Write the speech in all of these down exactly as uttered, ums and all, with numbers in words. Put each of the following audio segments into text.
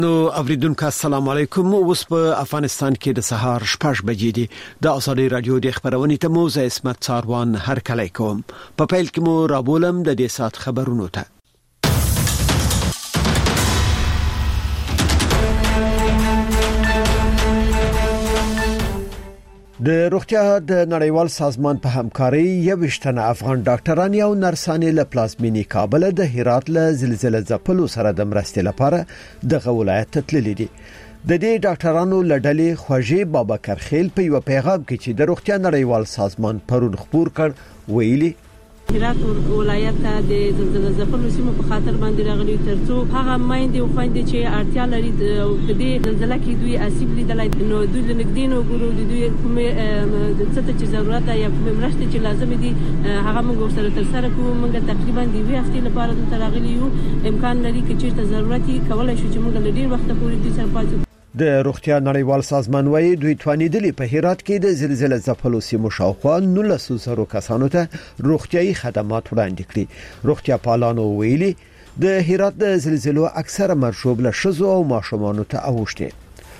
نو اوریدونکو السلام علیکم. اوس په افغانستان کې د سهار شپږ بجې دي. د ازادي رادیو د خبرونې ته مو زه اسمت څاروان هر کله کوم. په پیل کې مو رابولم د دې سات خبرونو ته. د روغتیا د نړیوال سازمان په همکاري یوشتنه افغان ډاکټران او نرسانې له پلازمینی کابل د هرات له زلزلې ځپلو سره د مرستې لپاره د ولایت تللي دي. د دې ډاکټرانو لړلې خوږی بابکر خیل په یو پیغام کې چې د روغتیا نړیوال سازمان پرون خبر کړ ویلي هرات ولایت ته د زلزلې ځپلو سیمو په خاطر باندې راغلي ترڅو هغه مایندې او خويندې چې اړتیا لري د دې زلزلې کې دوی اسیب لیدلای نو دوی لنګدین او ګورو د دوی کومه د څه چې ضرورت یا کومه مرسته چې لازم دي هغه موږ سره تر سره کوو. موږ تقریبا د وی هفته لپاره د راغلي یو امکان لري چې چیرته ضرورت کولای شو چې موږ ډیر وخت پورې د سر پاتې. د روغتیا نړیوال سازمان وايي دوی توانیدلې په هرات کې د زلزلې ځپلو سیمو شاوخوا نولس زره کسانو ته روغتيایي خدمات وړاندې کړي. روغتیا پالانو ویلي د هرات د زلزلو اکثره مرشوب له شزو او ماشومانو ته اوښتي.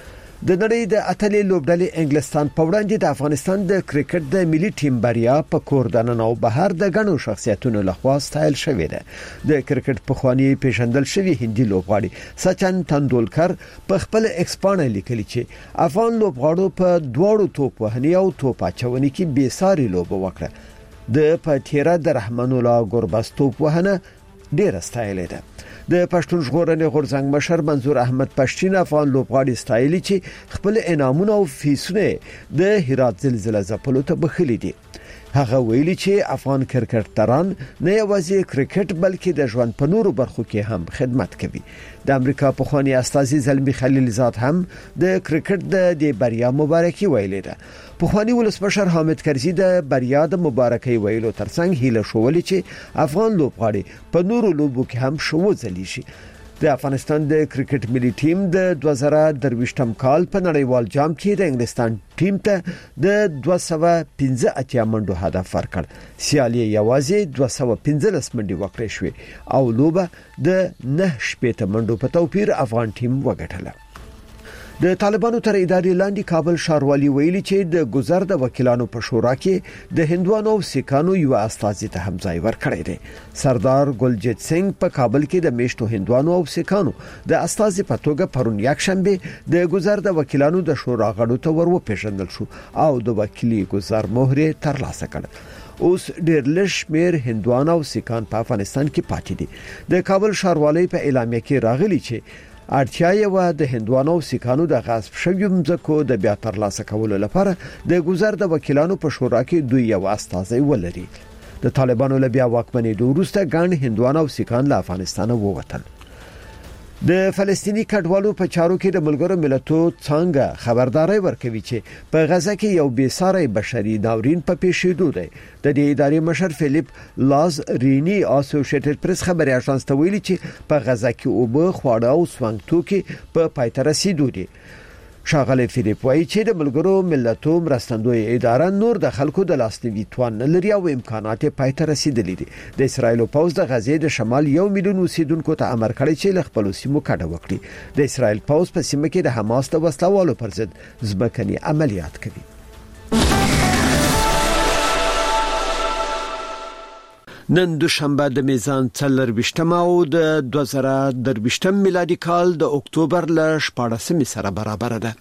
د نړۍ د اتلې لوبډلې انګلستان په وړاندې د افغانستان د کرکټ د ملي ټیم بریا په کور دننه او بهر د غنو شخصیتونو لخوا ستایل شوې ده. د کرکټ په خواني پیژندل شوی هندي لوبغاړي سچن تندولکر په خپل ایکسپانه لیکلي چې افغان لوبغاړو په دوړو توپ وهنی او توپ اچونې کې بې ساري لوب وکړه. د پاتیرا د رحمان الله ګورباس توپ وهنه ډیر ستایل ده. د پښتون ژغورنې غورځنګ مشر منظور احمد پښتين افغان لوبغاړي ستایلی چې خپل انعامونه او فیسونه د هرات زلزلې ځپلو ته بخلي دي. هغه ویلي چې افغان کرکټران نه یوازې کرکټ بلکې د ژوند په نورو برخو کې هم خدمت کوي. د امریکا په خواني استاذي زلمی خلیلزاد هم د کرکټ د بریا مبارکي ویلې ده. په خواني ولسمشر حامد کرزي د بریا د مبارکي ویلو ترڅنګ هیله شولې چې افغان لوبغاړي په نورو لوبو کې هم شو ځلی شي. د افغانستان د کرکټ ملي ټیم د دوه زره درویشتم کال په نړیوال جام کې د انګلستان ټیم ته د دوه سوه پنځه اتیا منډو هدف ورکړ. سیالي یوازې دوه سوه پنځلس منډې وکړې شوې او لوبه د نه شپېته منډو په توپیر افغان ټیم وګټله. د طالبانو تر ادارې لاندې کابل ښاروالي ویلي چې د گذر د وکیلانو په شورا کې د هندوانو او سیکانو یو استازي ته هم ځای ورکړی دی. سردار ګلجیت سنگ په کابل کې د میشتو هندوانو او سیکانو د استازي په توګه پرون یک شنبه د گذر د وکیلانو د شورا غړو ته ورو پیژندل شو او د وکیلي گذر مهره ترلاسه کړه. اوس ډېر لږ شمیر هندوان او سیکان په افغانستان کې پاتې دي. د کابل ښاروالۍ په اعلامیه کې راغلي چې اړتیا یې د هندوانو او سیکانو د غصب شویو مځکو د بیا ترلاسه کولو لپاره د گذر د وکیلانو په شورا کې دوی یو استازي ولري. د طالبانو له بیا واکمنۍ وروسته ګڼ هندوان او سیکان له افغانستان ووتل. د فلسطینی کډوالو په چارو کې د ملګرو ملتونو څنګه خبرداري ورکوي چې په غزه کې یو بیساري بشري ناورین په پیښېدو دی. د دې ادارې مشر فلیپ لاز رینی اسوسییټډ پریس خبري اژانس ته ویلي چې په غزه کې اوبه خواړه او سوانګ توکي په پای ته رسیدو دي. شاغله فلیپ وایي چې د ملګرو ملتونو مرستندوی اداره نور د خلکو د لاستوي توان لري او امکانات پای ته رسیدلي دي. د اسرایل پوځ د غزې د شمال یو میلیون اوسیدونکو ته امر کړی چې له خپل سیمو کډه وکړي. د اسرایل پوځ په سیمه کې د حماس د وسلوالو پر ضد ځمکني عملیات کوي. نن دوشنبه د میزان څلرویشتم او د دوه زره درویشتم میلادي کال د اکتوبر ل شپاړسمې سره برابر ده.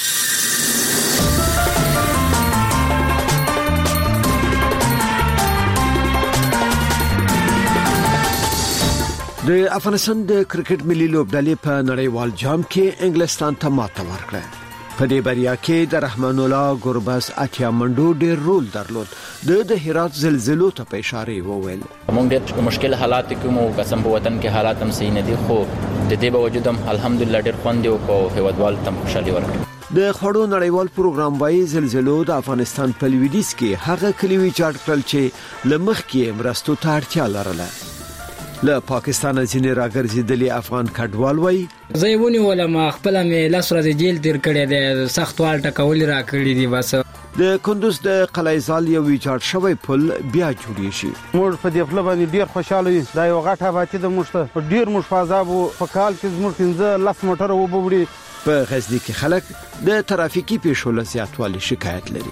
د افغانستان د کرکټ ملي لوبډلې په نړیوال جام کې انګلستان ته ماته ورکړه. په دې بریا کې د رحمان الله ګورباس اتیا منډو ډېر رول درلود. د د هرات زلزلو ته په اشاره وویل موږ ډېر مشکل حالات کې مو قسم په وطن کې حالات هم صحیح نه دي خو د دې باوجود هم الحمدلله ډېر خوند دی او هیوادوال تم خوشالي ورکړي. د خړو نړیوال پروګرام وايي زلزلو د افغانستان په لویدیځ کې هغه کلیوي چاټ کړل چې لمخ کې مرستو ته اړتیا لرله. له پاکستان ځینې راګرځېدلي افغان کډوال وایي زه یې ونیولم خپل مې لاس ورځې جیل تیر کړی دی سخت وال ټکول را کړی دی بس د کندوز د قلعه‌زال یو ویجاړ شوی پل بیا جوړیږي. موږ په دې پل باندې ډیر خوشاله یو. دا یو غټه باتی د موږ ته ډیر موږ فازابو په کال کې موږ پنځه لاس موټر وبوړي. په غزنی کې خلک د ترافیکي پیښو له زیاتوالي شکایت لري.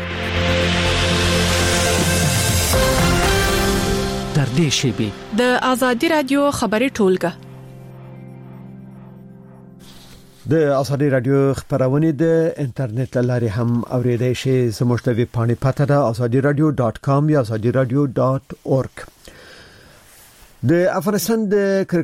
در دې شیبي د آزادي رادیو خبري ټولګه د آزادي رادیو خبرونه د انټرنیټ لارې هم اوریدای شئ. زموږ د ویب پاڼې پته ده azadi radio dot com یا azadi radio dot org. د افغانستان د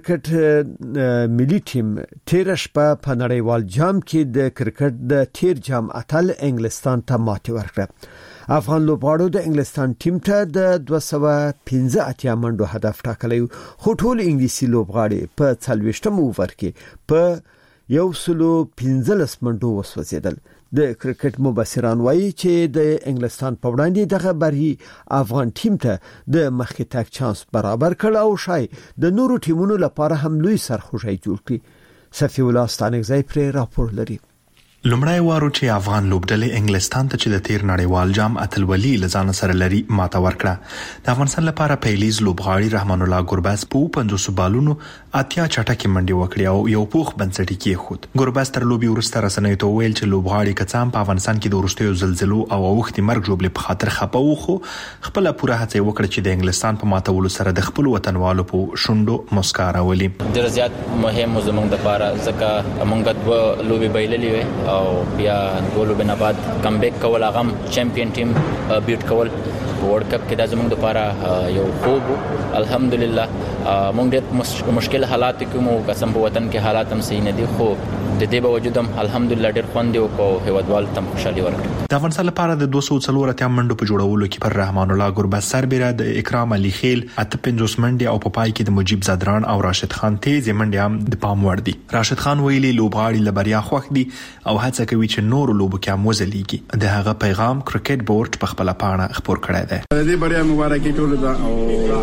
کرکټ ملي ټیم تیر شپه په نړیوال جام کې د کرکټ د تیر جام اتل انګلستان ته ماتې ورکړه. افغان لوبغاړو د انګلستان ټیم ته د دوه سوه پنځه اتیا منډو هدف ټاکلی، خو ټول انګلیسي لوبغاړي په څلوېښتم اوور کې په یو سلو پنځلس منډو وسوځیدل. د کرکټ مبصران وایي چې د انګلستان په وړاندې دغه بری افغان ټیم ته د مخکې تګ چانس برابر کړ او شای د نورو ټیمونو لپاره هم لوی سرخوشي جوړ کړ. صفی الله ستانګزی پر راپور لري. لومړی وارو چې افغان لوبډلې انګلستان ته چې د تیر نړیوال جام اتلولي لزان سره لري ماته ورکړه. د افغانستان لپاره پیلیز لوبغاړي رحمان الله ګرباز په پنځوس بالونو اتیا چټکي منډي وکړي او یو پوخ بنسټي کې خود. ګرباز تر لوبي ورسته رسنۍ ته ویل چې لوبغاړي کڅام په افغانستان کې د ورستیو زلزلو او وختي مرګ جوړې په خاطر خپه خو خپل پوره هڅه وکړه چې د انګلستان په ماتولو سره د خپل وطنوالو په شونډو مسکا راولي. ډیر زیات مهم زموږ لپاره ځکه موږ د لوبي بایللې وي او بیا ګولو بنا بعد کم بیک کول هغه چمپیون ټیم بیټ کول ورلد کپ کې د زموږ لپاره یو خوب. الحمدلله موږ ډېر مشکل حالات کې مو قسم په وطن کې حالات هم صحیح نه دي، خو د دې باوجود هم الحمدلله ډېر خوند یو کو هیوادوال تم خوشالي ورکړه. د افغانستان لپاره د دوه سوه څلور اتیا منډو په جوړولو کې پر رحمان الله ګرباز سربېره د اکرام علي خیل اته پنځوس منډي او په پای کې د مجيب زادران او راشد خان تیز منډي هم د پام وړ دي. راشد خان ویلي لوبغاړي لبریا خوښ دي او هڅه کوي چې نور لوبو کې هم وځلېږي. د هغه پیغام کرکټ بورډ په خپل پاڼه خبر کړی دی. د دې بریا مبارکي ټول ده او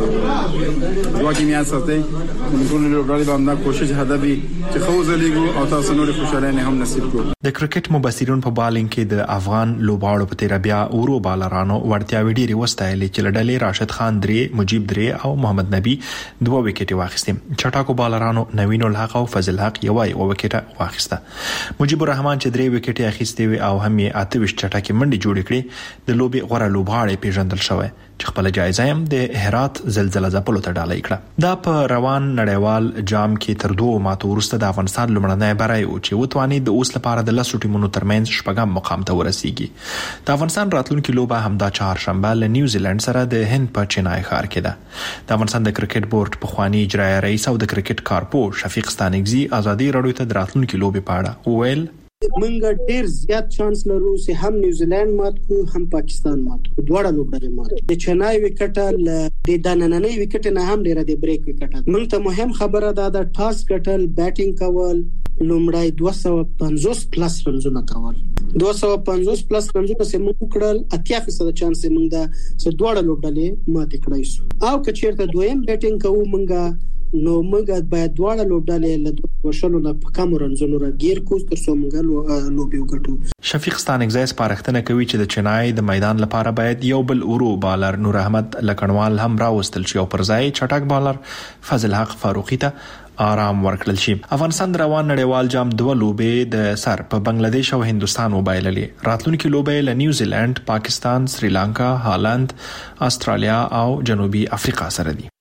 دعا کې میاں ساتي ټول لوبغاړي باندې کوشش هدفي چې خو وځلېږي او تاسو نور خوشاله نه هم نصیب کو. د کرکټ مبصرون په بالینګ کې د افغان لوبغاړو په تیر بیا اورو بالرانو ورتیا ویډیري وستایلې چې لړلې راشد خان درې، مجيب درې او محمد نبی دوه وکټي واخیستې. چټاکو بالرانو نوین الحق او فضل حق یو یو وکټه واخیسته. مجيب الرحمن چې درې وکټي اخیستې او هم یې اته وشت چټاکي منډي جوړ کړې. د لوبي غوړه لوبغاړي پیژندل شوی چې خپل جایزه هم د هرات زلزلہ ځپلو ته ډالۍ کړه. دا په روان نړیوال جام کې تر دوه ماتو وروسته د افغانستان لومړنی بری او چې وتواني د اوس لپاره د لسو ټیمونو ترمنځ شپږم مقام ته ورسیږي. د افغانستان راتلونکي لوبه همدا چهارشنبه له نیوزیلند سره د هند په چنای ښار کې ده. د افغانستان د کرکټ بورډ په خواني اجرایی رئیس او د کرکټ کارپو شفیق ستانګزی آزادي رادیو ته د راتلونکي لوبې په اړه وویل منګه ډیر زیات چانس لرو چې هم نیوزیلند مات کو هم پاکستان مات کو دواړه لوبډلې مات. د چنای وکټ ل د دنننۍ وکټ نه هم ډیر د بریک وکټ. موږ ته مهم خبره ده د ټاس ګټل بیټینګ کول لومړی دوه سوه پنځوس پلس رنزونه کول. دوه سوه پنځوس پلس رنزونه چې موږ کړل اتیا فیصد چانس موږ ده چې دواړه لوبډلې مات کړای شو. او که چیرته دویم بیټینګ کوو موږ نو موږ باید دواړه لوبډلې له دوه وشلو نه کم رنزونو راګیر کو تر څو موږ لوبي وګټو. شفیق ستانګزی سپارښتنه کوي چې د چنای د میدان لپاره باید یو بل اورو بالر نور احمد لکنوال هم راوستل شي او پر ځای چټک بالر فضل حق فاروقی ته آرام ورکړل شي. افغانستان روان نړیوال جام دوه لوبې د سر په بنگلاديش او هندستان وبایللې. راتلونکي لوبې له نیوزیلند، پاکستان، سریلانکا، هالند، استرالیا او جنوبي افریقا سره دي.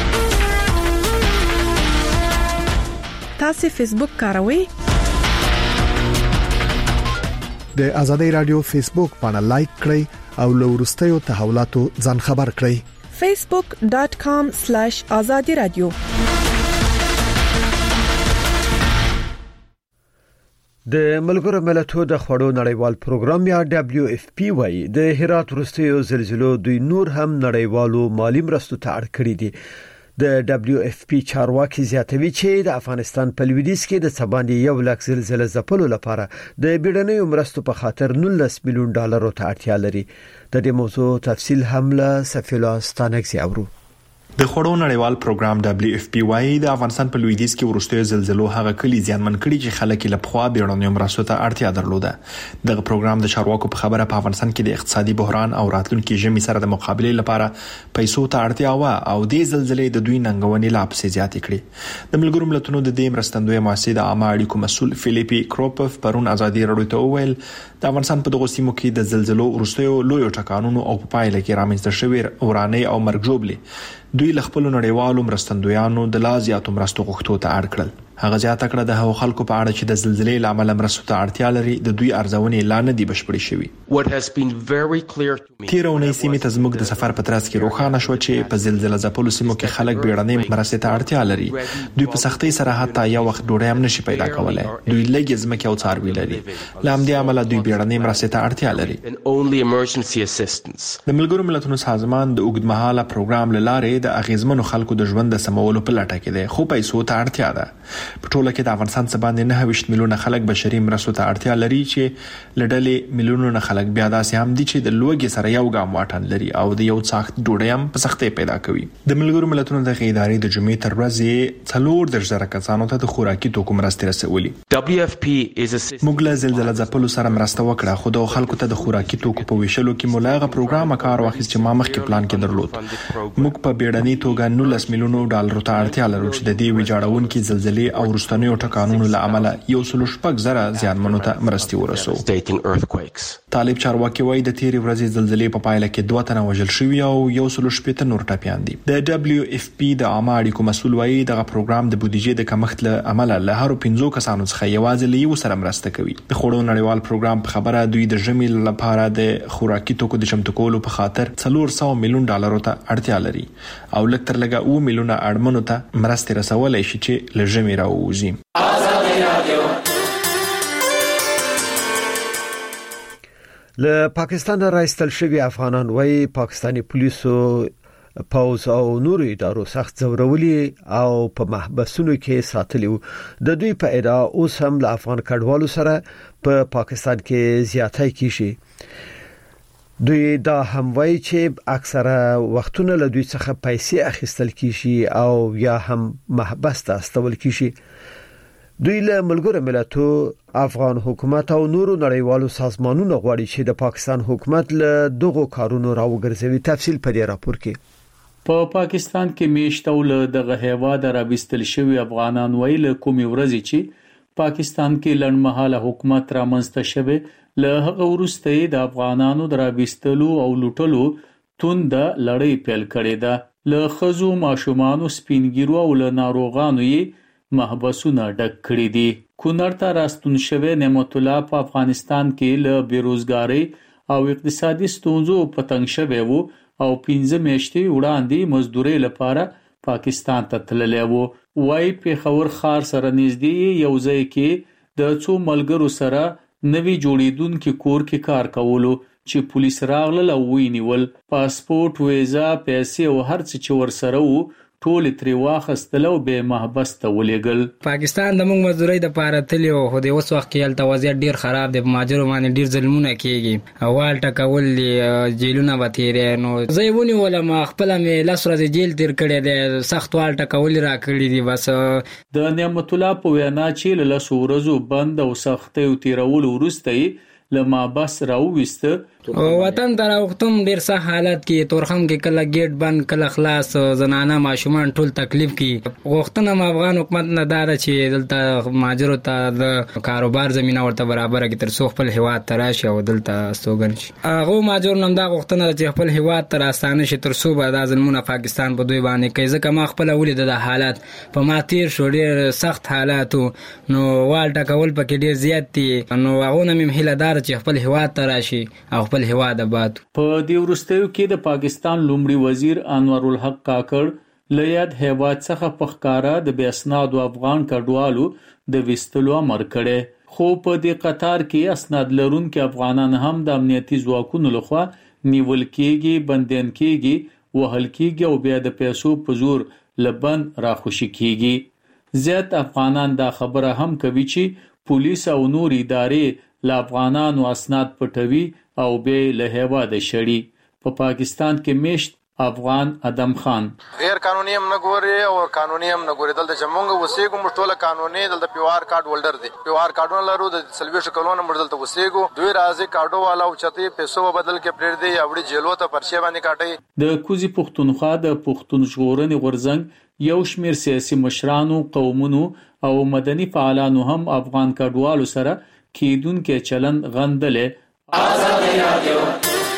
تاسو فیسبوک کاروئ؟ د آزادی رادیو فیسبوک باندې لایک کړئ او له وروستیو تحولاتو ځان خبر کړئ. facebook dot com slash azadi radio. د ملګرو ملتونو د خوړو نړیوال پروګرام یا دبليو اف پی وايي د هرات وروستیو زلزلو دوی نور هم نړیوالو مالی مرستو ته اړ کړی دي. د دبليو اف پی چارواکي زیاتوي چې د افغانستان په لویدیځ کې د سباندې یو لک زلزلې ځپلو لپاره د بیړنیو مرستو په خاطر نولس میلیون ډالرو ته اړتیا لري. د دې موضوع تفصیل هم له سفیلا ستانګزی اورو. د خوړو نړیوال پروګرام دبليو اف پی وايي د افغانستان په لویدیځ کې ورستوي زلزلو هغه کلی زیانمن کړي چې خلک له پخوا بیړنیو مرستو ته اړتیا درلوده. دغه پروګرام د چارواکو په خبره په افغانستان کې د اقتصادي بحران او راتلونکي ژمي سره د مقابلې لپاره پیسو ته اړتیا و او د زلزلې د دوی ننګونې لا پسې زیاتې کړې. د ملګرو ملتونو د دې مرستندوی مؤسسې د عامه اړیکو مسول فلیپي کروپف پرون ازادي راډیو ته وویل د افغانستان په دغه سیمو کې د زلزلو ورستوي لوی ټکانونو او په پایله کې رامنځته شوی ورانه او مرګ ژوبلې دوی ل خپل نړیوالو مرستندویانو د لا زیاتو مرستو غوښتو ته اړ کړل. هغه زیاته کړه د هغو خلکو په اړه چې د زلزلې لامل مرستو ته اړتیا لري د دوی ارزونې لا نه دي بشپړې شوې. تیر اونۍ سیمې ته زموږ د سفر په ترڅ کې روښانه شو چې په زلزلې ځپلو سیمو کې خلک بیړنۍ مرستې ته اړتیا لري. دوی په سختۍ سره حتی یو وخت ډوډۍ هم نشي پیدا کولای. دوی لږ ځمکه او څاروي لري. له همدې امله دوی بیړنۍ مرستې ته اړتیا لري. د ملګرو ملتونو سازمان د اوږدمهاله پروګرام لاره د اغیزمنو خلکو د ژوند د سمولو په لټه کې دی خو پیسو ته اړتیا ده. په ټوله کې د افغانستان څخه باندې نه ویشت میلیونه خلک بشري مرستو ته اړتیا لري چې لړلې میلیونونه خلک بیا داسې هم دي چې د لوګي سره یو ګام واټن لري او د یو څاخت ډوډۍ هم په سختۍ پیدا کوي. د ملګرو ملتونو د ادارې د جمعې تر ورځې څلور د زره کسانو ته د خوراکي توکو مرستې رسولي. موږ له زلزلې ځپلو سره مرسته وکړه خو د خلکو ته د خوراکي توکو په ویشلو کې ملاغه پروګرام کار واخیست چې ما مخکې پلان کې درلود. موږ په بیړنۍ توګه نولس میلیونو ډالر ته اړتیا لرو چې د دې ویجاړونکو زلزلې او رستنیو ټکانونو له امله یو سل شپږ زره زیانمنو ته مرستې ورسو. طالب چارواکي وایي د تیرې ورځې زلزلې په پایله کې دوه تنه وژل شوي او یو سل شپږ نور ټپیان دي. د دبليو اف پی د عامه اړیکو مسول وایي دغه پروګرام د بودیجې د کمښت له امله له هر پنځو کسانو څخه یوازې له یو سره مرسته کوي. د خوړو نړیوال پروګرام په خبره دوی د ژمي لپاره د خوراکي توکو د چمتو کولو په خاطر څلور سوه میلیون ډالر ته اړتیا لري او لږ تر لږه اوه میلیونه اړمنو ته مرستې رسولای شي چې له ژمي راووځي. له پاکستان راستل شوی افغانان وایي پاکستاني پولیسو پاوز او نور ادارو سخت زورولي او په محبسونو کې ساتلی وو. د دوی په ادعا اوس هم له افغان کډوالو سره په پا پاکستان کې زیاتای کیږي. دوی دا هم وایي چې اکثره وختونه له دوی څخه پیسې اخیستل کیږي او یا هم محبس ته استول کیږي. دوی له ملګرو ملتونو افغان حکومت او نورو نړیوالو سازمانونو غواړي چې د پاکستان حکومت له دغو کارونو راوګرځوي. تفصیل په دې راپور کې. په پا پاکستان کې میشتول دغه هیواد راوستل شوی افغانان ویل کومي ورځي چې پاکستان کې لړمحاله حکومت رامنځته شوی له هغه وروسته د افغانانو دراوستلو او لوټلو توند لړۍ پیل کړې ده. له خزو ماشومان سپینګیرو او له ناروغانو یې محبسونه ډک کړي دي. کونړ ته راستون شوی نعمت الله په افغانستان کې له بیروزګاری او اقتصادي ستونزو په تنګ شوی وو او پنځه میاشتې وړاندې مزدوري لپاره پاکستان ته تللی وو. وای په خور خار سره نږدې یو ځای کې د څو ملګرو سره نوی جوړیدونکو کور کې کار کولو چې پولیس راغله او وینیول. پاسپورت، ویزا، پیسې او هر څه چې ورسره وو ټول تری واخستل او به محبس ته ولېګل. پاکستان د موږ مزدوري د پاره تلی او خو د اوس وخت کې الته وضعیت ډیر خراب دی. ماجر باندې ډیر ظلمونه کیږي. اول ټکول جیلونه وتیرې نو زېونی ولا ما خپل مې لاس ورځ جیل تیر کړی دی. سخت وال ټکول را کړی دی. بس د نعمت الله په وینا چې له سورزو بند او سختي او تیرول ورسته لما بس راوېست. وطن ته راوختم ډیر ښه حالت کې تورخم کې کله گیټ بند کله خلاص زنانه ماشومان ټول تکلیف کې. غوښتنه م افغان حکومت نه دار چې دلته ماجرو ته د کاروبار زمينه ورته برابر کې تر څو خپل هواد تراشي او دلته استوګن شي. هغه ماجر نن دا غوښتنه چې خپل هواد تر استانه شي تر څو به د ظلمونه پاکستان په دوی باندې کوي. ځکه ما خپل ولید د حالات په ما تیر شو ډیر سخت حالات نو وال ټکول پکې ډیر زیات دي. نو هغه نمیم هله دار چې خپل هواد تراشي او خپل هواد آباد. په دې ورستیو کې د پاکستان لومړي وزیر انور الحق کاکړ لیاد هیواد څخه پخکارا د بیاسناد افغان کډوالو د وستلو امر کړي. خو په دې قطار کې اسناد لرونکو افغانان هم د امنیتي ځواکونو لخوا نیول کېږي، بندین کېږي، وهل کېږي او بیا د پیسو په زور لبن راخوشي کېږي. زیات افغانان دا خبره هم کوي چې پولیس او نور ادارې له افغانانو اسناد پټوي او به له هیواده شړي. په پاکستان کې میشت افغان ادم خان. غیر قانوني هم نه ګوري او قانوني هم نه ګوري. دلته چې موږ وسیګو موږ ټول قانوني دلته پیوار کارت هولډر دي. پیوار کارتونه لرو د سلويش کلونه موږ دلته وسیګو. دوی راځي کارډو والا او چتي پیسو بدل کې پرېږ دي اوړي جیلو ته پرچې باندې کاټي. د کوزي پښتونخوا د پښتون ژغورنې غورځنګ یو شمېر سیاسي مشرانو، قومونو او مدني فعالانو هم افغان کډوالو سره کېدونکې چلند غندلې. آزادي رادیو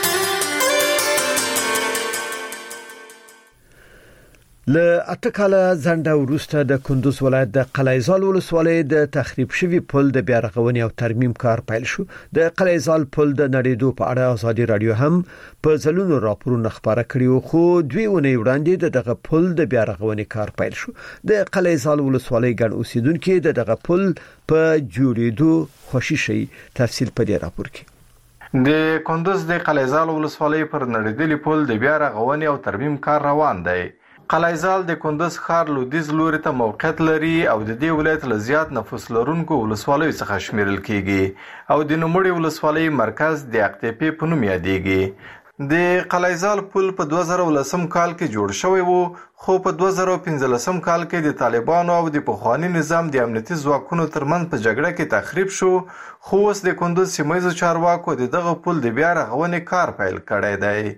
له اتکاله زنده وروسته د کندوز ولایت د قلعهزال ولسوالۍ د تخریب شوی پل د بیا رغونې او ترمیم کار پیل شو. د قلعهزال پل د نړیدو په اړه آزادي رادیو هم په ځلونو راپورونه خبره کړي، خو دوی ونی وړاندې دغه پل د بیا رغونې کار پیل شو. د قلعهزال ولسوالۍ ګڼ اوسیدونکو د دغه پل په جوړېدو خوشی شي. تفصیل په دې راپور کې. د کندوز د قلعهزال ولسوالۍ پر نړیدلي پل د بیا رغونې او ترمیم کار روان دی. قلعهزال د کندوز ښار لویدیځ لوري ته موقعیت لري او د دې ولایت له زیات نفوس لرونکو ولسوالیو څخه شمیرل کیږي او د نوموړي ولسوالۍ مرکز د اقتیپي په نوم یادېږي. د قلعهزال پل په دوه زره ولسم کال کې جوړ شوی وو، خو په دوه زره پنځلسم کال کې د طالبانو او د پخوانی نظام د امنیتي ځواکونو ترمنځ په جګړه کې تخریب شو. خو اوس د کندوز سیمایي چارواکو د دغه پل د بیا رغونې کار پیل کړی دی.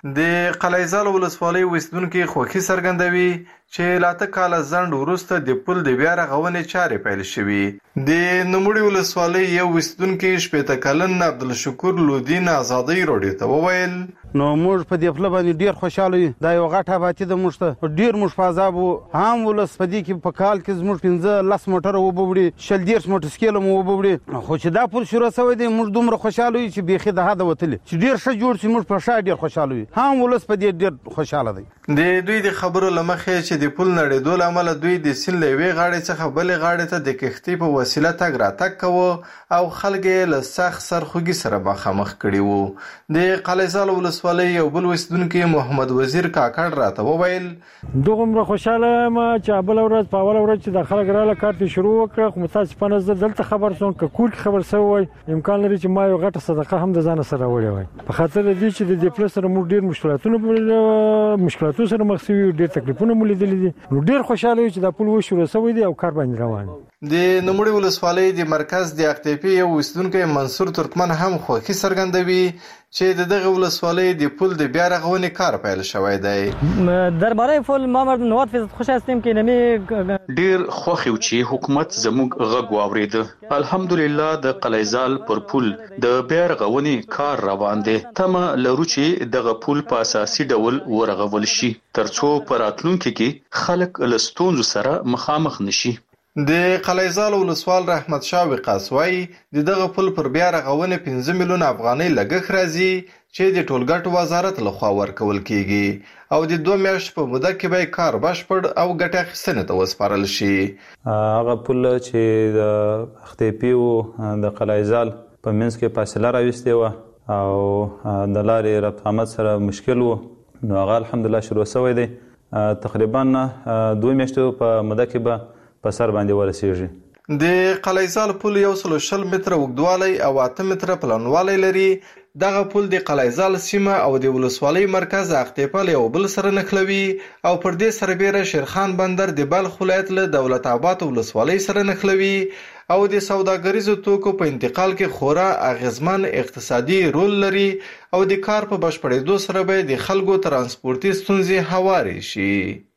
د قلعهزال ولسوالۍ اوسیدونکو خوښي څرګندوي چې لاته کال ځنډ وروسته د پل د بیا رغونې چارې پیل شوې. د نوموړي ولسوالۍ یو اوسیدونکو شپېته کلن عبدالشکور لودین آزادۍ رادیو ته وویل نو موږ په دې خپل باندې ډیر خوشاله یو. دا یو غټه آبادي د موږ ته ډیر موږ په عذاب وو. هم ولس په دې کې په کال کې زموږ پنځه لس موټر وبوړي، شل دیرش موټر سکیل مو وبوړي. خو چې دا پل شروع شوی دی موږ دومره خوشاله یو چې بیخي د حد وتلی چې ډیر ښه جوړ شي. موږ په شا ډیر خوشاله یو. هم ولس په دې ډیر خوشاله دی. د دوی د خبرو لمخې چې د پل نړیدو لامل دوی د سیند له یوې غاړې څخه بلې غاړې ته د کښتۍ په وسیله تګ راتګ کوه او خلک یې له سخت سرخوږي سره مخامخ کړي وو. د قلعهزال ولسوالۍ یو بل اوسیدونکي محمد وزیر کاکړ راته وویل دومره خوشاله یم چې بل ورځ په اول ورځ چې د خلک رااله کارت شروع وکړه. خو متاسفانه زه دلته خبر شوم که کور کې خبر شوی وای امکان لري چې ما یو غټه صدقه هم د ځان سره وړي وای. په خاطر دې چې د دې پلس سره موږ ډیر مشکلاتونه مشکلاتو سره مخ شوي، ډیر تکلیفونه مو لیدلي دي. نو ډیر خوشاله یم چې دا پل و شروع شوی دی او کار باندې روان دی. د نوموړي ولسوالۍ د مرکز د اقتیپي یو اوسیدونکی منصور ترکمن هم خوښي څرګندوي چې د دغه ولسوالۍ د پل د بیا رغونې کار پیل شوی دی. درباره پل ما مرد نواد فیصد خوش هستیم که نمی ډیر خوښ یو چې حکومت زموږ غږ واورېد. الحمدلله د قلعهزال پر پل د بیا رغونې کار روان دی. تمه لرو چې دغه پل په اساسي ډول ورغول شي ترڅو په راتلونکي کې خلک له ستونزو سره مخامخ نشي. د قلعهزال ولسوال رحمت شاه وقاص وايي د دغه پل پر بیا رغونې پنځه میلیون افغانۍ لګښت راځي چې د ټولګټو وزارت لخوا ورکول کیږي او د دوه میاشتو په موده کې به کار بشپړ او ګټه اخیستنې ته وسپارل شي. هغه پل چې د اختیپي او د قلعهزال په منځ کې فاصله راوستې وه او د لارې ربط آمد سره مشکل و، نو هغه الحمدلله شروع شوی دی. تقریبا دوه میاشتو په موده کې به په سر باندې ورسیږي. د قلعهزال پل یو سل شل متره اوږدوالی او اته متره پلنوالی لري. دغه پل د قلعهزال سیمه او د ولسوالۍ مرکز اقتیپه له یو بل سره نښلوي او پر دې سربیره شیرخان بندر د بلخ ولایت له دولت آباد ولسوالۍ سره نښلوي او د سوداګریزو توکو په انتقال کې خورا اغیزمن اقتصادي رول لري او د کار په بشپړېدو سره به د خلکو ترانسپورتي ستونزې هوارې شي.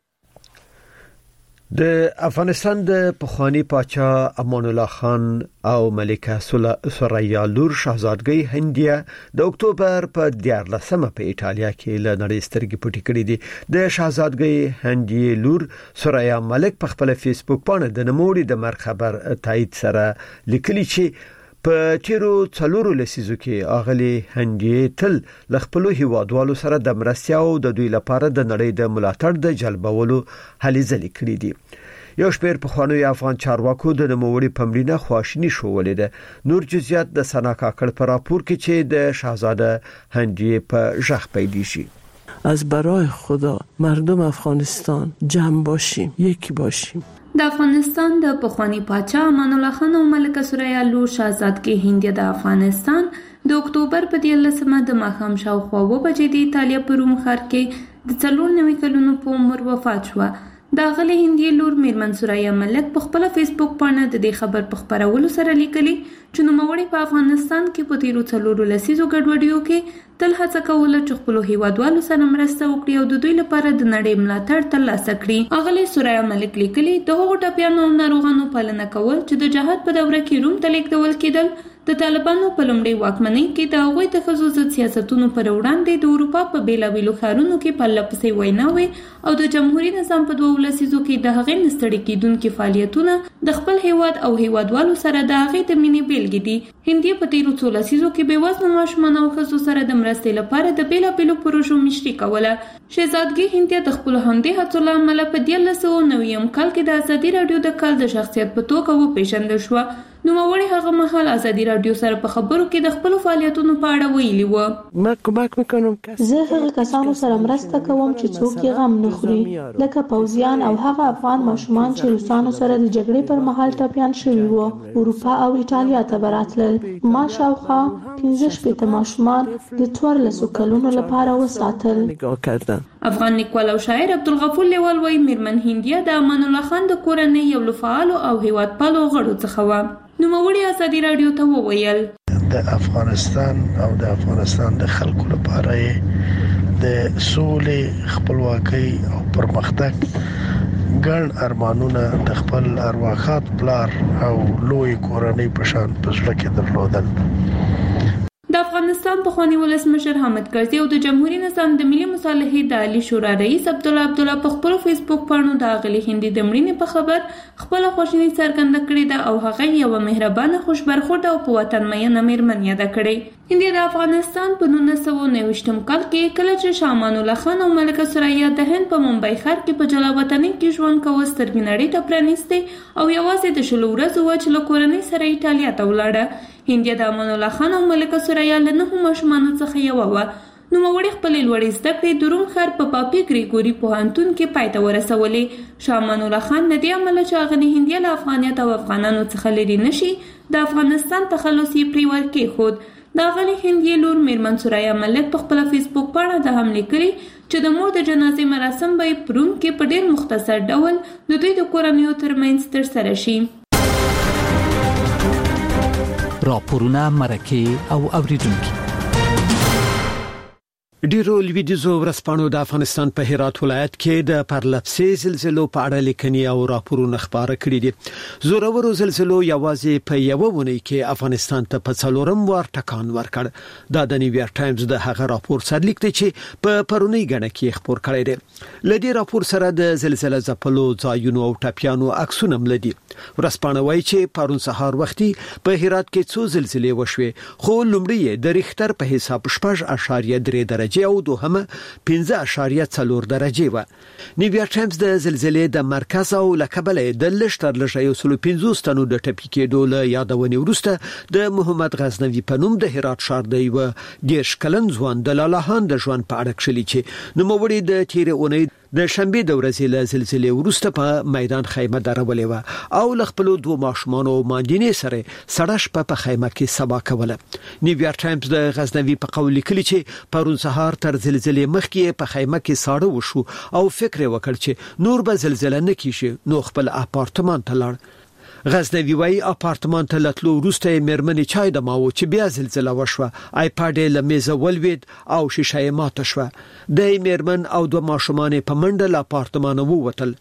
د افغانستان د پخوانی پاچا امان الله خان او ملکه ثریا لور شاهزادګۍ هندیه د اکتوبر په دیارلسمه په ایټالیا کې له نړۍ سترګې پټې کړې دي. د شاهزادګۍ هندیه لور ثریا ملک په خپل فیسبوک باندې د نوموړي د مرګ خبر تایید سره لیکلي چې په تیرو څلورو لسیزو کې اغلی هندیه تل ل خپل هیوادوالو سره د مرستیا او د دوی لپاره د نړۍ د ملاتړ د جلبولو هلې ځلې کړې دي. یو شمېر پخوانیو افغان چارواکو د نوموړي په مړینه خواشیني ښودلې ده. نور جزئیات د سنا کاکړ په راپور کې چې د شاهزاده هندیه په ژغ پیدا شي. از برای خدا مردم افغانستان جمع باشیم، یکی باشیم. د افغانستان د پخوانی پاچا امان الله خان او ملکه ثریا لور شاهزادګۍ هندیه د افغانستان د اکتوبر په دیارلسمه د ماښام شاوخوا اوه بجې د ایټالیا په روم ښار کې د څلور نوي کلونو په عمر وفات شوه. د غلې هندي لور میرمن سوریا ملک په خپل فیسبوک باندې د دې خبر په خبرولو سره لیکلي چې نوموړی په افغانستان کې په تیرو څلورو لسیزو ګډوډیو کې تل هڅه کوله چې خپل هیوادوالو سره مرسته وکړي او د دوی لپاره د نړۍ ملاتړ ترلاسه کړي. غلې سوریا ملک لیکلي د هغو ټپیانو او ناروغانو پالنه کول چې د جهاد په دوره کې روم ته لیږدول کېدل د طالبانو په لومړۍ واکمنۍ کې د هغوی د ښځو ضد سیاستونو پر وړاندې د اروپا په بېلابېلو ښارونو کې پرله پسې ویناوې او د جمهوري نظام په دوو لسیزو کې د هغې نه ستړي کېدونکي فعالیتونه د خپل هیواد او هیوادوالو سره د هغې د مینې بیلګې دي. هندي په تیرو څو لسیزو کې بېوزلو ماشومانو او ښځو سره د مرستې لپاره د بېلابېلو پروژو مشري کوله. شهزادګۍ هندیه د خپلو همدې هڅو له امله په دیارلس سوه نویم کال کې د ازادي راډیو د کال د شخصیت په توګه وپېژندل شوه. نوموړي هغه مهال ازادي راډیو سره په خبرو کې د خپل فعالیتونو په اړه ویلي و. ما کمک میکنم زه هغه کسانو سره مرسته کوم چې څوک یې غم نه خوري، لکه پوځیان او هغه افغان ماشومان چې روسانو سره د جګړې پر مهال ټپیان شوي وو. اروپا او ایټالیا ته براتلل. ما شاوخوا پنځه شپېته ماشومان د څوارلسو کلونو لپاره وساتل. افغان لیکوال او شاعر عبدالغفور لیوال وایي میرمن هندیه د امان الله خان د کورنۍ یو له فعالو او هیوادپالو غړو څخه وه. نوموړي ازادي راډیو ته وویل د افغانستان او د افغانستان د خلکو لپاره د سولې، خپلواکۍ او پرمختګ ګڼ ارمانونه د خپل ارواښاد پلار او لوی کورنۍ په شان په زړه کې درلودل. د افغانستان پخوانی ولسمشر حامد کرزي او د جمهوریت نظام د ملي مصالحې د عالی شورا رئیس عبدالله عبدالله په خپل فیسبوک باندې د غلې هندي د مړینې په خبر خپل خوشالي څرګنده کړې ده او هغه یو مهربانه خوشبرخورد او په وطن مینه میرمن یاد کړې. هندي د افغانستان په نولس سوه نوي کال کې کله چې شاه امان الله خان او ملکه سریا د هند په ممبئی ښار کې په جلا وطنۍ کې ژوند کوي سترګې نړۍ ته پرانیستې او یوازې د شلو ورځو وه چې له کورنۍ سره ایټالیا ته ولاړه. هندیه د امان الله خان او ملکه سریا له نهو ماشومانو څخه یوه وه. نوموړي خپلې لوړې زده کړې د روم ښار په پاپي ګریګوري پوهنتون کې پای ته ورسولې. شاه امان الله خان د دې امله چې اغلې هندیه له افغانیت او افغانانو څخه لرې نشي د افغانستان تخلص یې پرې ورکېښود. د اغلې هندیه لور میرمن سوریا ملک په خپله فیسبوک پاڼه د هم لیکلي چې د مور د جنازې مراسم به یې په روم کې په ډېر مختصر ډول د دوی د کورنیو ترمنځ ترسره شي. راپورونه، مرکې او اوریدونکي. ډیرو لویدیزو ورځپاڼو د افغانستان په هرات ولایت کې د پرلپسې زلزلو په اړه لیکنې او راپورونه خبره کړي دي. زورورو زلزلو یوازې په یو ونی کې افغانستان ته په څلورم وار ټکان ورکړ. دا د نیویارک ټایمز د هغه راپور سرلیک دی چې په پرونی غنډه کې خبر کړی دی. لدی راپور سره د زلزلې ځپلو ځایونو او ټپیانو عکسونه ملدي. ورځپاڼه وایي چې پرون سهار وختي په هرات کې څو زلزلې وشوې، خو لومړی د ریختر په حساب شپږ اعشاریه درې درجه او دوهمه پنځه اعشاریه څلور درجه و. نیویارک ټایمز د زلزلې د مرکز او لکبلې د لشتر لږه یو سل پنځوس تنو د ټپي کېدو له یادونې وروسته د محمد غزنوي په نوم د هرات ښار دی و دیش کلن ځوان د لالاهان د ژوند په اړه کړي چې نوموړي د تیرې اونۍ د شنبه د ورځې له زلزلې وروسته په میدان خیمه درولې و او ل خپل دوه ماشومانو ماندینې سره سړش په خیمه کې سبا کوله. نیویارک ټایمز د غزنوي په قول لیکلي چې پرون سهار تر زلزلې مخکې په خیمه کې ساړه وشو او فکر وکړ چې نور به زلزلہ نه کیږي، نو خپل اپارتمان ته لاړ. غزنوي وايي اپارتمان ته لتلو وروسته مېرمنې چای دماو چې بیا زلزلہ وشوه. آیپاډ یې له میزه ولوید او شیشه یې ماته شوه. د مېرمن او دوه ماشومان په منډه له اپارتمان ووتل.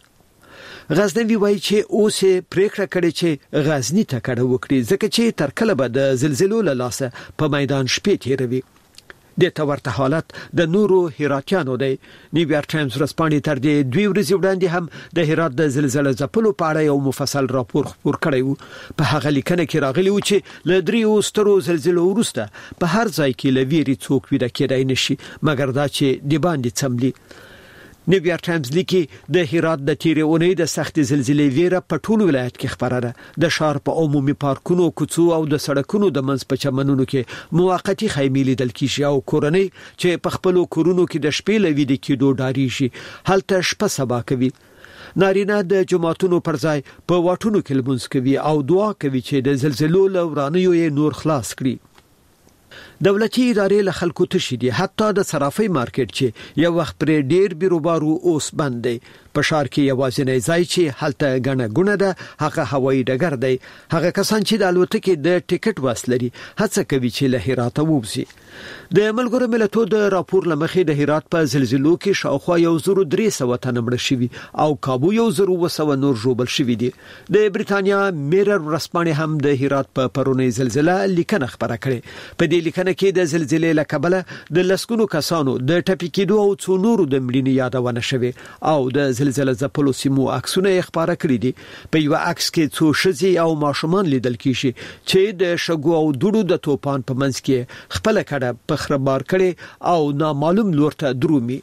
غزنوي وايي چې اوس پریکړه کړې چې غزنی ته کډه وکړي ځکه چې تر کله به د زلزلو له لاسه په میدان شپې تیروي. د تورته حالت د نورو هراتیانو دی. نیویارک ټایمز ورځپاڼې تر دې دوی ورځې وړاندې هم د هرات د زلزلې ځپلو په اړه یو مفصل راپور خپور کړی وو. په هغه لیکنه کې راغلی و چې له دریو سترو زلزلو وروسته په هر ځای کې لویری څوک ویده کېدای نشي مګر دا چې د باندې څملي. نیویارک ټایمز لیکي د هرات د تیرې اونۍ د سخت زلزلې ویره په ټول ولایت کې خبره ده. د ښار په عمومي پارکونو، کوڅو او د سړکونو د منځ په چمنونو کې موقتی خیمې لیدل کیږي او کورنۍ چې په خپلو کورونو کې د شپې لوي د کېدو ډاریږي هلته شپه سبا کوي. نارینه د جماعتونو پر ځای په واټونو کې لمونځ کوي او دعا کوي چې د زلزلو له ورانیو یې نور خلاص کړي. دولتي ادارې له خلکو تشي دي، حتی د صرافي مارکیټ چې یو وخت پر ډیر بیروبارو اوس بند دی. په ښار کې یوازینی ځای چې هلته غنه غونه ده هغه هوایي ډګر دی. هغه کسان چې د الوتکې د ټیکټ واسلري هڅه کوي چې له هرات ووځي. د ملګرو ملتونو د راپور لمخې د هرات په زلزلو کې شاوخوا یو زرو درې سوه تنه مړه شوي او کابو یو زرو وسوه نور ژوبل شوي دي. د بریتانیا میرر ورځپاڼې هم د هرات په پرونی زلزلہ لیکنه خبره کړې. په دې لیکنه کې د زلزلې له کبله د لسګونو کسانو د ټپي کېدو او څو نورو د مړینې یادونه شوې او د زلزلې ځپلو سیمو عکسونه خبره کړې دي. په یو عکس کې څو ښځې او ماشومان لیدل کیږي چې د شګو او دوړو د توپان په منځ کې خپل کډه په خرابار کړي او نامعلوم لور ته درومي.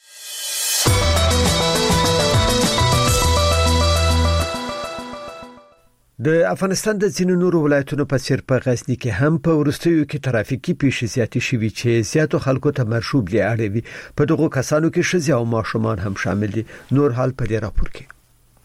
د افغانستان د ځینو نورو ولایتونو په څیر په غزنی کې هم په ورستیو کې ترافیکي پیښې زیاتې شوي چې زیاتو خلکو ته مرشوب لري. په دغه کسانو کې ښځې او ماشومان هم شامل دي. نور حال په دې راپور کې.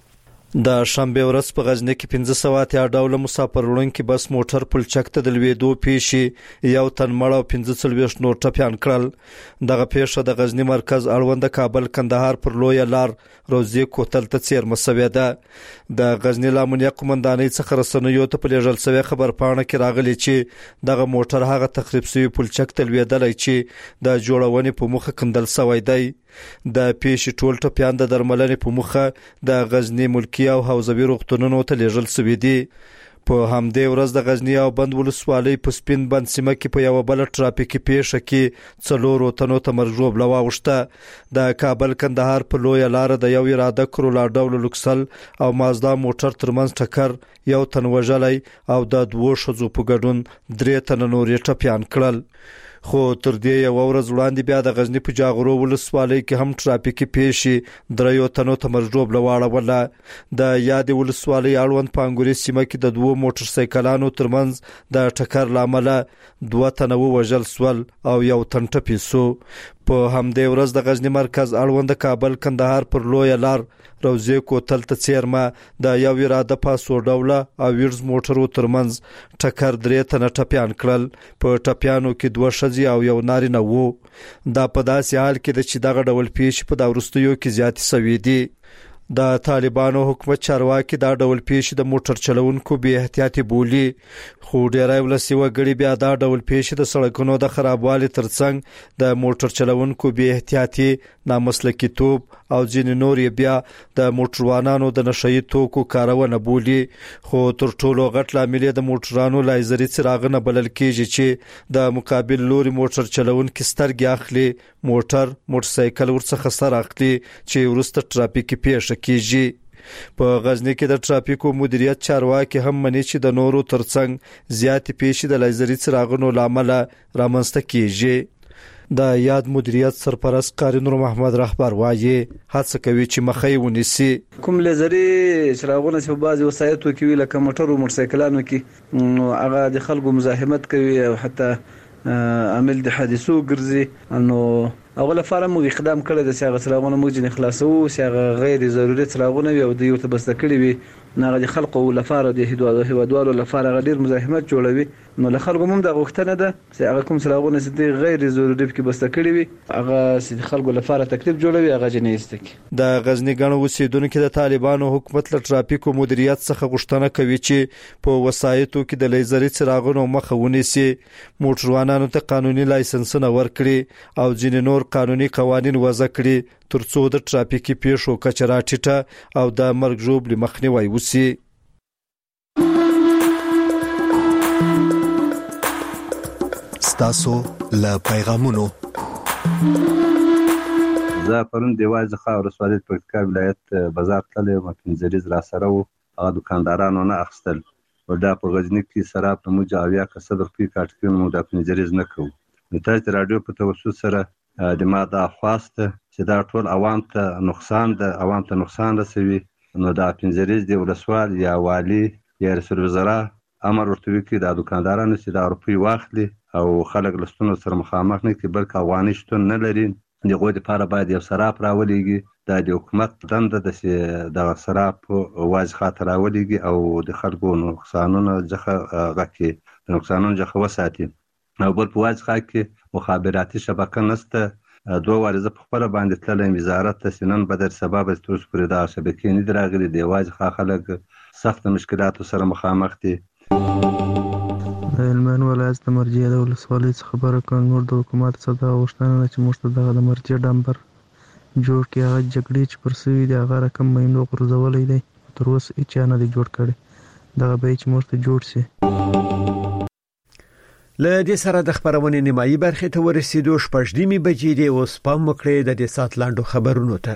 د شنبه ورځ په غزنی کې پنځه سوه اتیا ډوله مسافر وړونکي بس موټر پلچک ته د لوېدو پیښې یو تن مړ او پنځه څلوېښت نور ټپیان کړل. دغه پیښه د غزنی مرکز اړوند کابل کندهار پر لویه لار روزي کوتل ته څیرمه شوې ده. د غزنی لامنیه قومندانۍ څخه رسنیو ته په لیږل شوې خبرپاڼه کې راغلي چې دغه موټر هغه تخریب شوی پلچک ته لوېدلی چې د جوړونې په مخه کندل شوی دی. د پیښې ټول ټپیان د درملنې په مخه د غزنی ملکی او حوزوي روغتونونو ته لیږل شوي دي. په همدې ورځ د غزنی او بند ولسوالۍ په سپین بند سیمه کې په یو بل ټرافیکي پیښه کې څلورو تنو ته مرګ ژوبله واوښته. د کابل کندهار په لویه لار د یو اراده کرولا ډول لوکسل او مازدا موټر ترمنځ ټکر یو تن وژلی او د دوو ښځو په ګډون درې تنه نور یې ټپیان کړل. خو تر دې یو ورځ وړاندې بیا د غزنی په جاغرو ولسوالۍ کې هم ټرافیکي پیښې دریو تنو ته مرګ ژوبله واړوله. د یادې ولسوالۍ اړوند پانګوري سیمه کې د دوو موټر سایکلانو ترمنځ د ټکر له امله دوه تنه ووژل سول او یو تن ټپي سو. په همدې ورځ د غزنی مرکز اړوند کابل کندهار پر لویه لار روزي کوتل ته څیرمه د یو اراده پاسو ډوله او ویرز موټرو ترمنځ ټکر درې تنه ټپیان کړل. په ټپیانو کې دوه ښځې او یو نارینه وو. دا په داسې حال کې ده چې دغه ډول پیښې په دا وروستیو کې زیاتې شوي دي. د طالبانو حکومت چارواکي دا ډول پیښې د موټر چلونکو بې احتیاطي بولي. خو ډیری ولسي وګړي بیا دا ډول پیښې د سړکونو د خرابوالي ترڅنګ د موټر چلونکو بې احتیاطي، نامسلکیتوب او ځینې نور یې بیا د موټروانانو د نشهیي توکو کارونه بولي. خو تر ټولو غټ لامل د موټرانو لایزري څراغونه بلل کېږي چې د مقابل لوري موټر چلونکي سترګې اخلي، موټر موټرسایکل ورڅخه سر اخلي چې وروسته ټرافیکي پیښه کېږي. په غزنی کې د ټرافیکو مدیریت چارواکي هم مني چې د نورو ترڅنګ زیاتې پیښې د لایزري څراغونو له امله رامنځته کېږي. د یاد مدیریت سرپرست قاری نور محمد رهبر وایي هڅه کوي چې مخې ونیسي. کوم لایزري څراغونه چې په بعضي وسایطو کې وي لکه موټر او موټرسایکلانو کې هغه د خلکو مزاحمت کوي او حتی عامل د حادثو ګرځي، نو اول لپاره موږ اقدام کړی د سیاغه څراغونه موږ جن خلاصو سیاغه غیر ضروري څراغونه وي او د یو ته بس کړی وي نه د خلکو لپاره د هیوادوالو لپاره غیر مزاحمت جوړوي. نو له خلکو هم د غوښتنه ده چې هغه کوم څراغونه چې غیر ضروري کې بس کړی وي هغه چې خلکو لپاره تکلیف جوړوي هغه جن ایستک. د غزنی غنو وسیدونکو د طالبانو حکومت له ټرافیکو مدیریت څخه غوښتنه کوي چې په وسایطو کې د لیزري څراغونو مخه ونیسي، موټروانانو ته قانوني لایسنسونه ورکړي او ځینې نور قانوني قوانین وضع کړي ترڅو د ټرافیکي پیښو کچه راټیټه او د مرګ ژوبلې مخنیوی وشي. ستاسو له پیغامونو زه پرون دیواز څخه ورسوالۍ پکتیکا ولایت بازار تللی وم، پنځه را سره وو، هغه دکاندارانو نه اخیستل او دا په غزني کې سراب ته موږ اویا کسه د روپۍ کاټ کوي، موږ دا پنځه نه کوو. د تاسو رادیو په توسط سره د ما دا خواسته چې دا ټول عوام ته نقصان ده، عوام ته نقصان رسوي، نو دا پنځه د ولسوال یا والی یا رئیس الوزرا امر ورته وکړي دا دکاندارانو چې دا روپۍ واخلي او خلک له ستونزو سره مخامخ نه کړي، بلکې افغاني شتون نه لري. د هغوی دپاره باید یو سراپ راولېږي، دا د حکومت دنده ده چې دغه سراپ واضح خاطر راولېږي او د خلکو نقصانونه څخه هغه کړي، د نقصانونو څخه وساتي. او بل په واځ خاک کې مخابراتي شبکه نشته. دوه وارزه په خپل باندې تلل وزارت سنن بدر سبب استوس پرې دا شبکې نه دراغلي دی واځ خا خلک سخت مشکلات سره مخامخ دي. د هلمند ولایت د مرجع د ولسوالۍ څخه خبره کوم نور د حکومت څخه د غوښتنه چې موږ ته دغه د مرجع ډمبر جوړ کړي. هغه جګړې چې پر سوي دي هغه رقم مهمو غورځولی دی تر اوسه هیچا نه دی جوړ کړی. دغه به چې موږ ته جوړ سي. له دې سره د خبرونې نیمایي برخې ته ورسېدو. شپږ نیمې بجې دي. اوس پام وکړئ د دې سات لاندو خبرونو ته.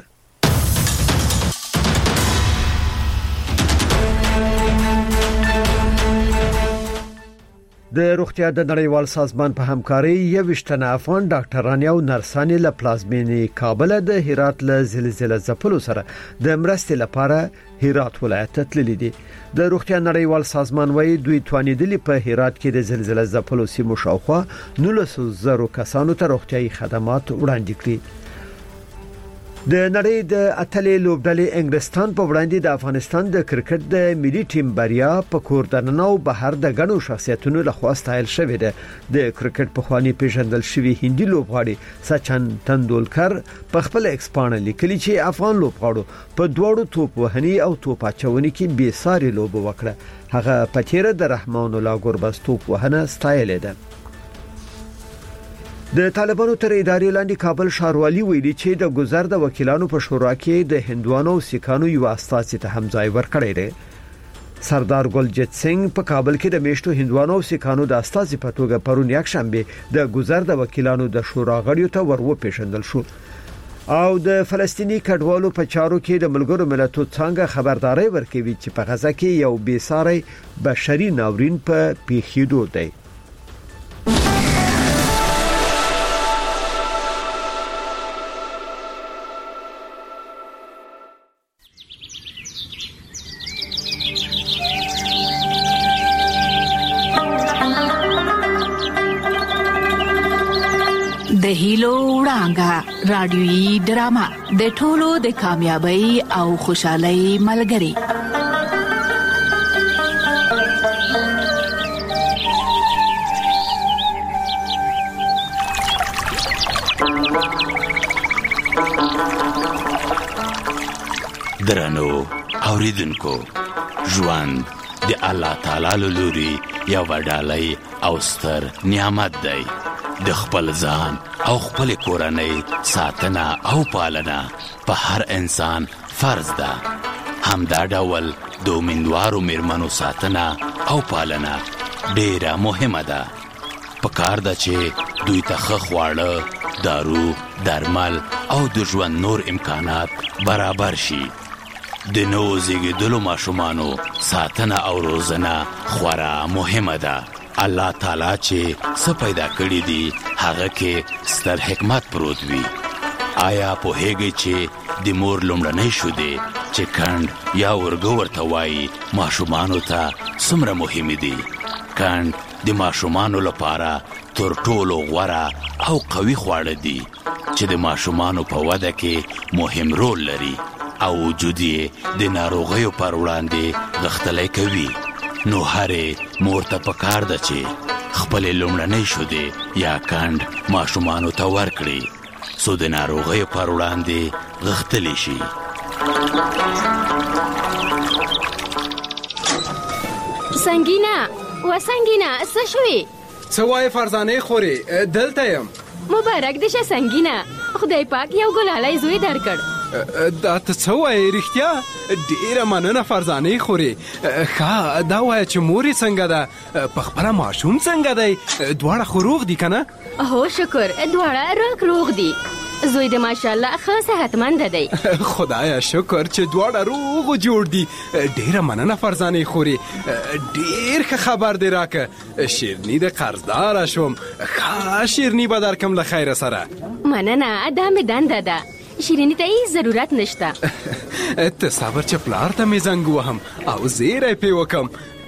د روغتیا د نړیوال سازمان په همکاري یوشتنه افغان ډاکټران او نرسان له پلازمینې کابل د هرات له زلزلې ځپلو سره د مرستې لپاره هرات ولایت ته تللي دي. د روغتیا نړیوال سازمان وايي دوی توانیدلي په هرات کې د زلزلې ځپلو سیمو شاوخوا نولس زره کسانو ته روغتيایي خدمات وړاندې کړي. د نړۍ د اتلې لوبډلې انګلستان په وړاندې د افغانستان د کرکټ د ملي ټیم بریا په کور دننه او بهر د غنو شخصیتونو له خوا ستایل شوې ده. د کرکټ په خواني پیژندل شوی هندي لوبغاړي سچن تندولکر په خپل ایکسپانه لیکلي چې افغان لوبغاړو په دوړو توپ وهني او توپ اچونې کې بې ساري لوب وکړه. هغه په تیر د رحمان الله ګوربز توپ وهنه ستایل ده. د طالبانو تر ادارې لاندې کابل ښاروالي ویلي چې د گذر د وکیلانو په شورا کې د هندوانو او سیکانو یو استازي ته هم ځای ورکړی دی. سردار ګلجیت سنگ په کابل کې د میشتو هندوانو او سیکانو د استازي په توګه پرون یک شنبه د گذر د وکیلانو د شورا غړیو ته ورو پیژندل شو او د فلسطینی کډوالو په چارو کې د ملګرو ملتونو څنګه خبرداري ورکوي چې په غزا کې یو بې ساري بشري ناورین په پیښېدو دی. د هیلو وړانګه رادیويي ډرامه د ټولو د کامیابی او خوشحالۍ ملګری. درنو اوریدونکو، ژوند د الله تعالی له لوري یو ډالۍ او ستر نعمت دی. د خپل ځان او خپل کورنۍ ساتنه او پالنه په هر انسان فرض ده. همدا ډول د امیندوارو میرمنو ساتنه او پالنه ډیره مهمه ده. پکار ده چې دوی ته ښه خواړه، دارو، درمل او د ژوند نور امکانات برابر شي. د نوو زیږیدلو ماشومانو ساتنه او روزنه خورا مهمه ده. الله تعالی چې څه پیدا کړی دی هغه کې ستر حکمت پروت وي. آیا په هغه چې د مور لومړنۍ شوده چې کند یا ورګو ورته وایي ماشومانو ته څومره مهم دي. کند د ماشومانو لپاره تر ټولو غوره او قوي خواړه دي چې د ماشومانو په وده کې مهم رول لري او وجود یې د ناروغیو پر وړاندې غښتلی کوي. نو هرې مور ته پکار ده چې خپل لومړنۍ شوده یا کند ماشومانو ته ورکړي څو د ناروغیو پر وړاندې غښتلی شي. سنگینا و سنگینا څه شوې؟ څه وایې فرزانې خورې؟ دلته یم. مبارک دې شه سنگینا، خدای پاک یو ګلالی زوی درکړ. دا ته څه وایې رښتیا؟ ډیره مننه فرزانې خورې. ښه دا وایه چې مور یې څنګه ده؟ په خپله ماشوم څنګه دی؟ دواړه خو روغ دي که نه؟ هو شکر، دواړه روغ روغ دي. زوی د ماشاءالله ښه صحتمند دی. خدایا شکر چې دواړه روغ و جوړ دي. ډیره مننه فرزانې خورې، ډیر ښه خبر دی راکه. شیرني د قرضداره شوم. ښه شیرني به درکم له خیره سره. مننه، دا مې دنده ده. شیرینی ته هیڅ ضرورت نشته. ته صبر چې پلار ته مې زنګ وهم او زیری پې وکم.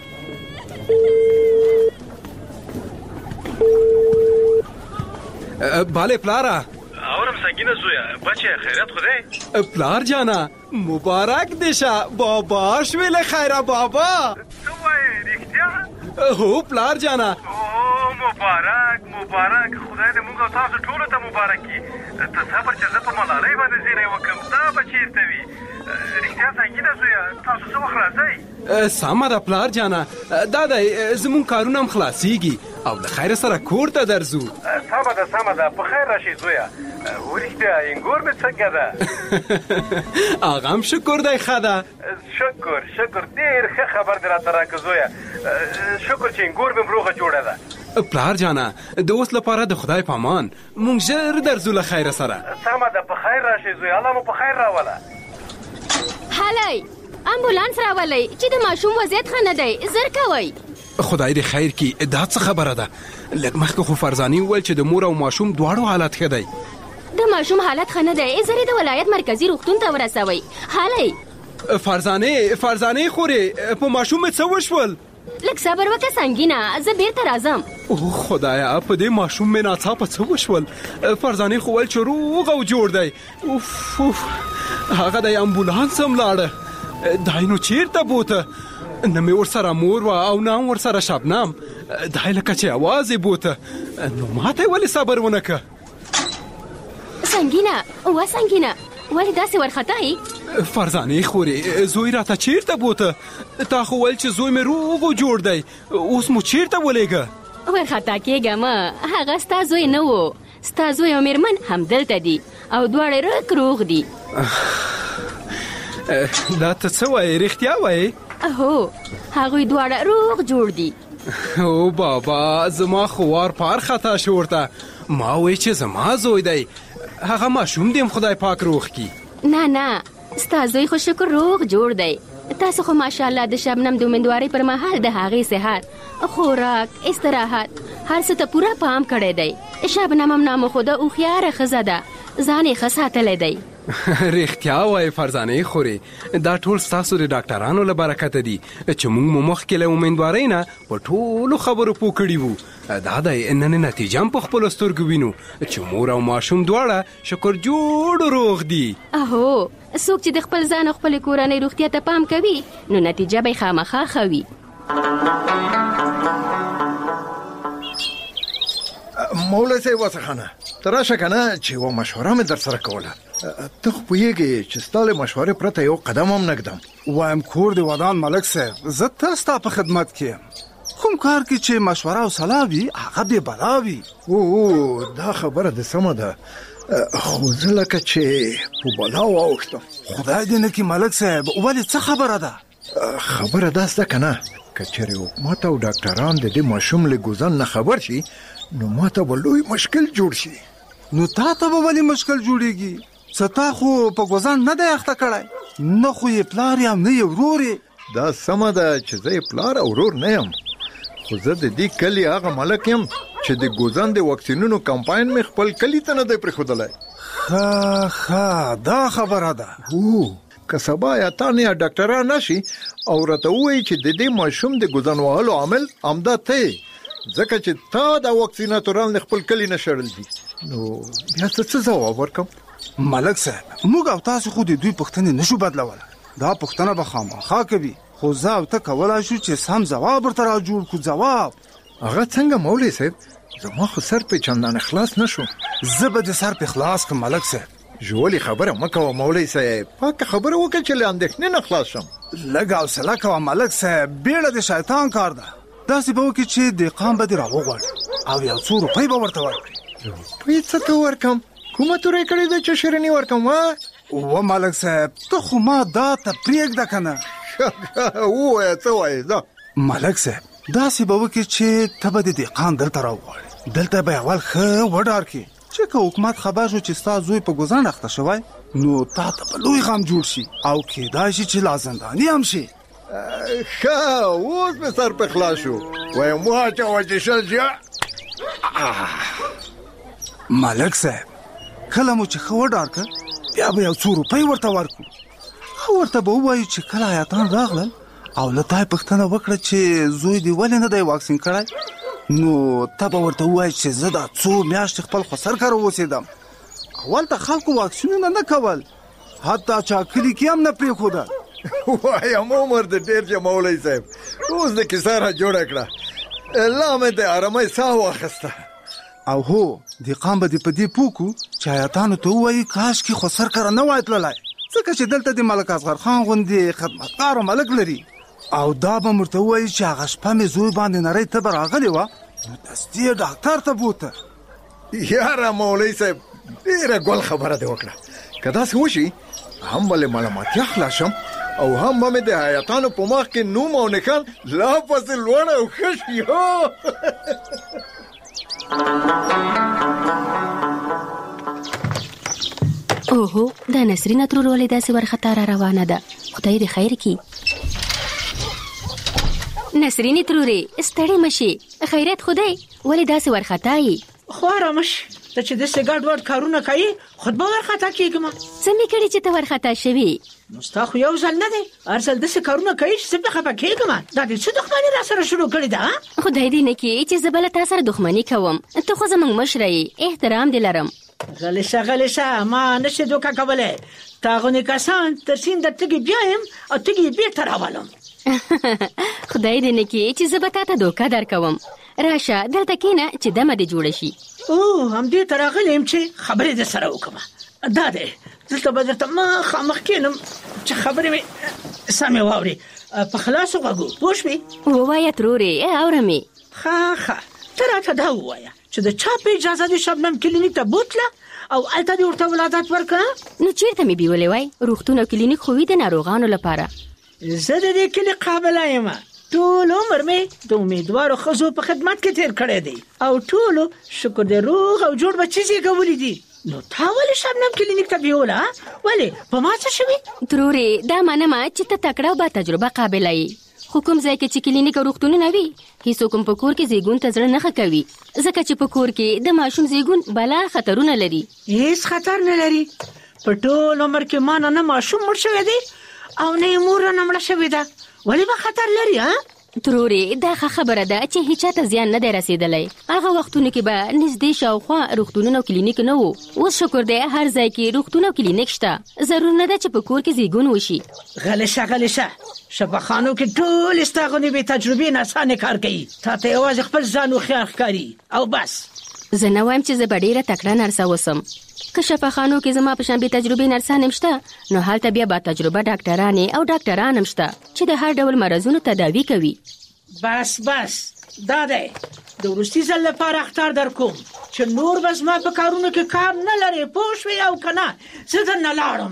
بله پلاره. اورم سنگینه زویا، بچه خیرت خوده؟ پلار جانا مبارک دیشه، بابا شویل خیره بابا. تو وای ریختیا؟ هو پلار جانا. اوه مبارک مبارک خدای دې موږ تاسو ټول ته مبارک کړي. ته صبر چې زه په ملالۍ باندې زیری وکم دا به چیرته وي؟ رښتیا سنګینه زویه تاسو څه وخت راځئ؟ سمه ده پلار جانه، دا دی زمونږ کارونه هم خلاصیږي او د خیر سره کور ته درځو. سمه ده سمه ده په خیر راشئ زویه. ورښتیا انګور مې څنګه ده؟ هغه هم شکر دی ښه ده. شکر شکر ډېر ښه خبر دې راته راکړه زویه. شکر چې انګور مې روغه جوړه ده. پلار جانه د اوس لپاره د خدای په امان مونږ ژر درځو له خیره سره. سمه ده په خیر راشئ زویه. الله مو په خیر راوله. هلئ امبولانس راولئ چې د ماشوم وضعیت ښه نه دی، زر کوئ. خدای دې خیر کړي. دا څه خبره ده؟ لږ مخکې خو فرزانې وویل چې د مور او ماشوم دواړو حالت ښه دی. د ماشوم حالت ښه نه دی، زر یې د ولایت مرکزي روغتون ته ورسوئ. هلئ فرزانې فرزانې خورې په ماشوم مې څه وشول؟ لږ صبر وکړه سنګینه، زه بیرته راځم. اوه خدایا په دې ماشوم مې ناڅاپه څه وشول؟ فرزانې خو ویل چې روغ او جوړ دی. اوف اوف هغه د امبولانس هم لاړه. دای نو چیرته بوته؟ نه مې ورسره مور وه او نه هم ورسره شبنم. دای لکه چې اواز یې بوته. نو ماته یې ولې صبر ونه که؟ سنګینه وا سنګینه ولې داسې ورختئ؟ فرزانې خورې زوی راته چیرته بوته؟ تا خو ویل چې زوی مې روغ و جوړ دی، اوس مو چیرته ولېږه؟ ورخطا کېږه مه، هغه ستا زوی نه و. ستا زوی او مېرمن همدلته دي او دواړه رک روغ دي. دا ته څه وایې؟ رښتیا وایې؟ هو هغوی دواړه روغ جوړ دي. او بابا زما خو وار پار خطا شو ورته. ما وایي چې زما زوی دی، هغه ماشوم دې خدای پاک روغ کړي. نه نه ستا زوی خو شکر روغ جوړ دی. تاسو خو ماشاءالله د شبنم د امیندوارۍ پر مهال د هغې صحت، خوراک، استراحت هر څه ته پوره پام کړی دی. شبنم هم نامخوده هوښیاره ښځه ده، ځان یې ښه ساتلی دی. رښتیا وایي فرزانې خورې، دا ټول ستاسو د ډاکټرانو له برکته دي چې موږ مو مخکې له امیندوارۍ نه په ټولو خبرو پوه کړي وو. دا دی نن نتیجه هم په خپلو سترګو وینو چې مور او ماشوم دواړه شکر جوړ روغ دي. اهو څوک چې د خپل ځان او خپلې کورنۍ روغتیا ته پام کوي نو نتیجه به یې خامخا ښه وي. مولا صاحب واسخانه ته راشه که نه چې یوه مشوره مې در سره کوله. ته خو پوهېږې چې ستا له مشورې پرته یو قدم هم نه ږدم. وایم کور دې ودان ملک صاحب، زه تل ستا په خدمت کې یم. کوم کار کې چې مشوره او صلاح وي هغه بې بلا وي. او دا خبره دې سمه ده، خو زه لکه چې په بلا واوښتم. خدای دې نه کړي ملک صاحب. ولې څه خبره ده؟ خبره داسته که نه که چېرې حکومت او ډاکټران د دې ماشوم له ګوزن نه خبر شي نو ما ته به لوی مشکل جوړ شي. نو تا ته به ولې مشکل جوړېږي؟ څه تا خو په ګوزن نه دی اخته کړی؟ نه خو یې پلار یم نه یې ورور یې. دا سمه ده چې زه یې پلار او ورور نه یم، خو زه د دې کلي هغه ملک یم چې د ګوزن د واکسینونو کمپاین مې خپل کلي ته نه دی پرېښودلی. ښه ښه دا خبره ده. هو که سبا یا تا نه یا ډاکټران راشي او راته ووایي چې د دې ماشوم د ګوزن وهلو عامل همدا ته یې، ځکه چې تا دا واکسیناتوران خپل کلي نه شړل دي، نو بیا څه ځواب ورکم؟ ملک صاحب موږ او تاسو خو د دوی پوښتنې نشو بدلولی. دا پوښتنه به خامخا کوي، خو زه او ته کولی شو چې سم ځواب ورته را جوړ کړو. ځواب هغه څنګه مولوي صاحب؟ زما خو سر په چندانه خلاص نشو. زه به دې سر په خلاص کړم ملک صاحب. ژولې خبره مه کوه مولوي صاحب، پاکه خبره وکړه چې له اندېښنې نه خلاص شم. لږ حوصله کوه ملک صاحب، بیړه د شیطان کار ده. داسې به وکړي چې دهقان به دې راوغواړي او یو څو روپۍ به ورته ورکړي. روپۍ څه ته ورکم؟ کومه تورې کړې ده چې شیریني ورکم؟ وا و ملک صاحب ته خو ما دا ته پرېږده که نه. ووایه څه وایې؟ ده ملک صاحب داسې به وکړي چې ته به د دهقان دلته راوغواړي، دلته به یې اول ښه وډار کړي چې که حکومت خبر شو چې ستا زوی په ګوزن اخته شوی نو تا ته به لوی غم جوړ شي او کېدای شي چې لا زنداني هم شي. ښه اوس مې سر په خلاص شو. وایم واچوه چې شل شي. ملک صاحب کله مو چې ښه وډار کړ بیا به یو څو روپۍ ورته ورکړو. ورته به ووایو چې کله آیاتان راغلل او له تا یې پوښتنه وکړه چې زوی دې ولې نه دی واکسین کړی، نو ته به ورته ووایې چې زه دا څو میاشتې خپل خسر کره اوسېدم. اول ته خلکو واکسینونه نه کول، حتی چا کلي کې هم نه پرېښودل. وایم عمر دې ډېر شه مولوي صاحب، اوس د کیسه را جوړه کړه. لا مې د آرامۍ ساه واخسته. او هو د قام به په دې پوکو چې آیاتانو ته وایي کاش کې خو سر کړه نه وای تللای، ځکه چې دلته د ملک اصغر خان غوندې خدمتګار ملک لري. او دا به مرته وایي چې هغه شپه مې زوی باندې نری تبه راغلی وه، نو دستي ډاکټر ته بوته. یاره مولوي صاحب ډېره ګل خبره دې وکړه. که داسې وشي هم به له معلوماتیا خلاص شم او هم به مې د حیاتانو په مخ کې نوم او نښان لا پسې لوړ او ښه شي. اوهو دا نسرینه ترور ولې داسې ورخطا را روانه ده؟ خدای دې خیر کړي. نسرینې ترورې ستړې مشي، خیرت خدای ولې داسې ورخطا یې؟ خو آرامه شي، ته چې داسې ګډ وډ کارونه کوي خود به ورخطا کېږم. څه مې کړي چې ته ورخطا شوې؟ نو ستا خو یو ځل نه دی، هر ځل داسې کارونه کوي چې زه پرې خفه کېږم. دا دې څه دښمني را سره شروع کړې ده؟ خدای دې نه کړي چې زه بله تا سره دښمني کوم. ته خو زموږ مشره یې، احترام دې لرم. غلی شه غلی شه، ما نشي دوکه کولی. تا غونې کسان تر سینده تږي بیایم او تږي یې بېرته راولم. خدای دې نه کړي چې زه به تا ته دوکه درکوم. راشه دلته کښېنه چې دمه دې جوړه شي. او همدې ته راغلی یم چې خبرې در سره وکړم. دا دی دلته به درته مخامخ کښېنم چې خبرې مې سمې واورې په خلاصو غوږو. پوه شوې؟ ووایه ترورې، اورم یې. ښه ښه، ته راته دا ووایه چې د چا په اجازه دې شبنم کلینیک ته بوتله او هلته دې ورته ولادت ورکړه؟ نو چېرته مې بیولې وای؟ روغتون او کلینیک خو وي د ناروغانو لپاره. زه د دې کلي قابله یم. ټول عمر مې د امیدوارو ښځو په خدمت کې تیر کړی دی او ټولو شکر دې روغ او جوړ بچي زېږولي دي. نو تا ولې شبنم کلینیک ته بیوله؟ ولې په ما څه شوي؟ ترورې دا منمه چې ته تکړه او با تجربه قابله یې، خو کوم ځای کې چې کلینیک او روغتونونه وي هیڅوک هم په کور کې زیږون ته زړه نه ښه کوي، ځکه چې په کور کې د ماشوم زیږون بلا خطرونه لري. هیڅ خطر نه لري. په ټول عمر کې ما نه ماشوم مړ شوی دی او نه یې مور رانه مړه شوې ده. ولې به خطر لري؟ ها ترورې دا ښه خبره ده چې هیچا ته زیان نه دی رسېدلی. هغه وختونو کې به نږدې شاوخوا روغتونونه او کلینیک نه وو. اوس شکر دی هر ځای کې روغتون او کلینیک شته. ضرور نه ده چې په کور کې زیږون وشي. غلی شه غلی شه، شفاخانو کې ټول ستا غوندې بې تجربې ناسانې کار کوي. تا ته یوازې خپل ځان هوښیار ښکاري او بس. زه نه وایم چې زه به ډېره تکړه نرسه اوسم. که شفاخانو کې زما په شان بې تجربې نرسان هم شته، نو هلته بیا با تجربه ډاکټرانې او ډاکټران هم شته چې د هر ډول مرضونو تداوي کوي. بس بس دا دی د وروستي ځل لپاره اخطار در کوم چې نور به زما په کارونو کې کار نه لرې. پوه شوې او که نه زه درنه لاړم.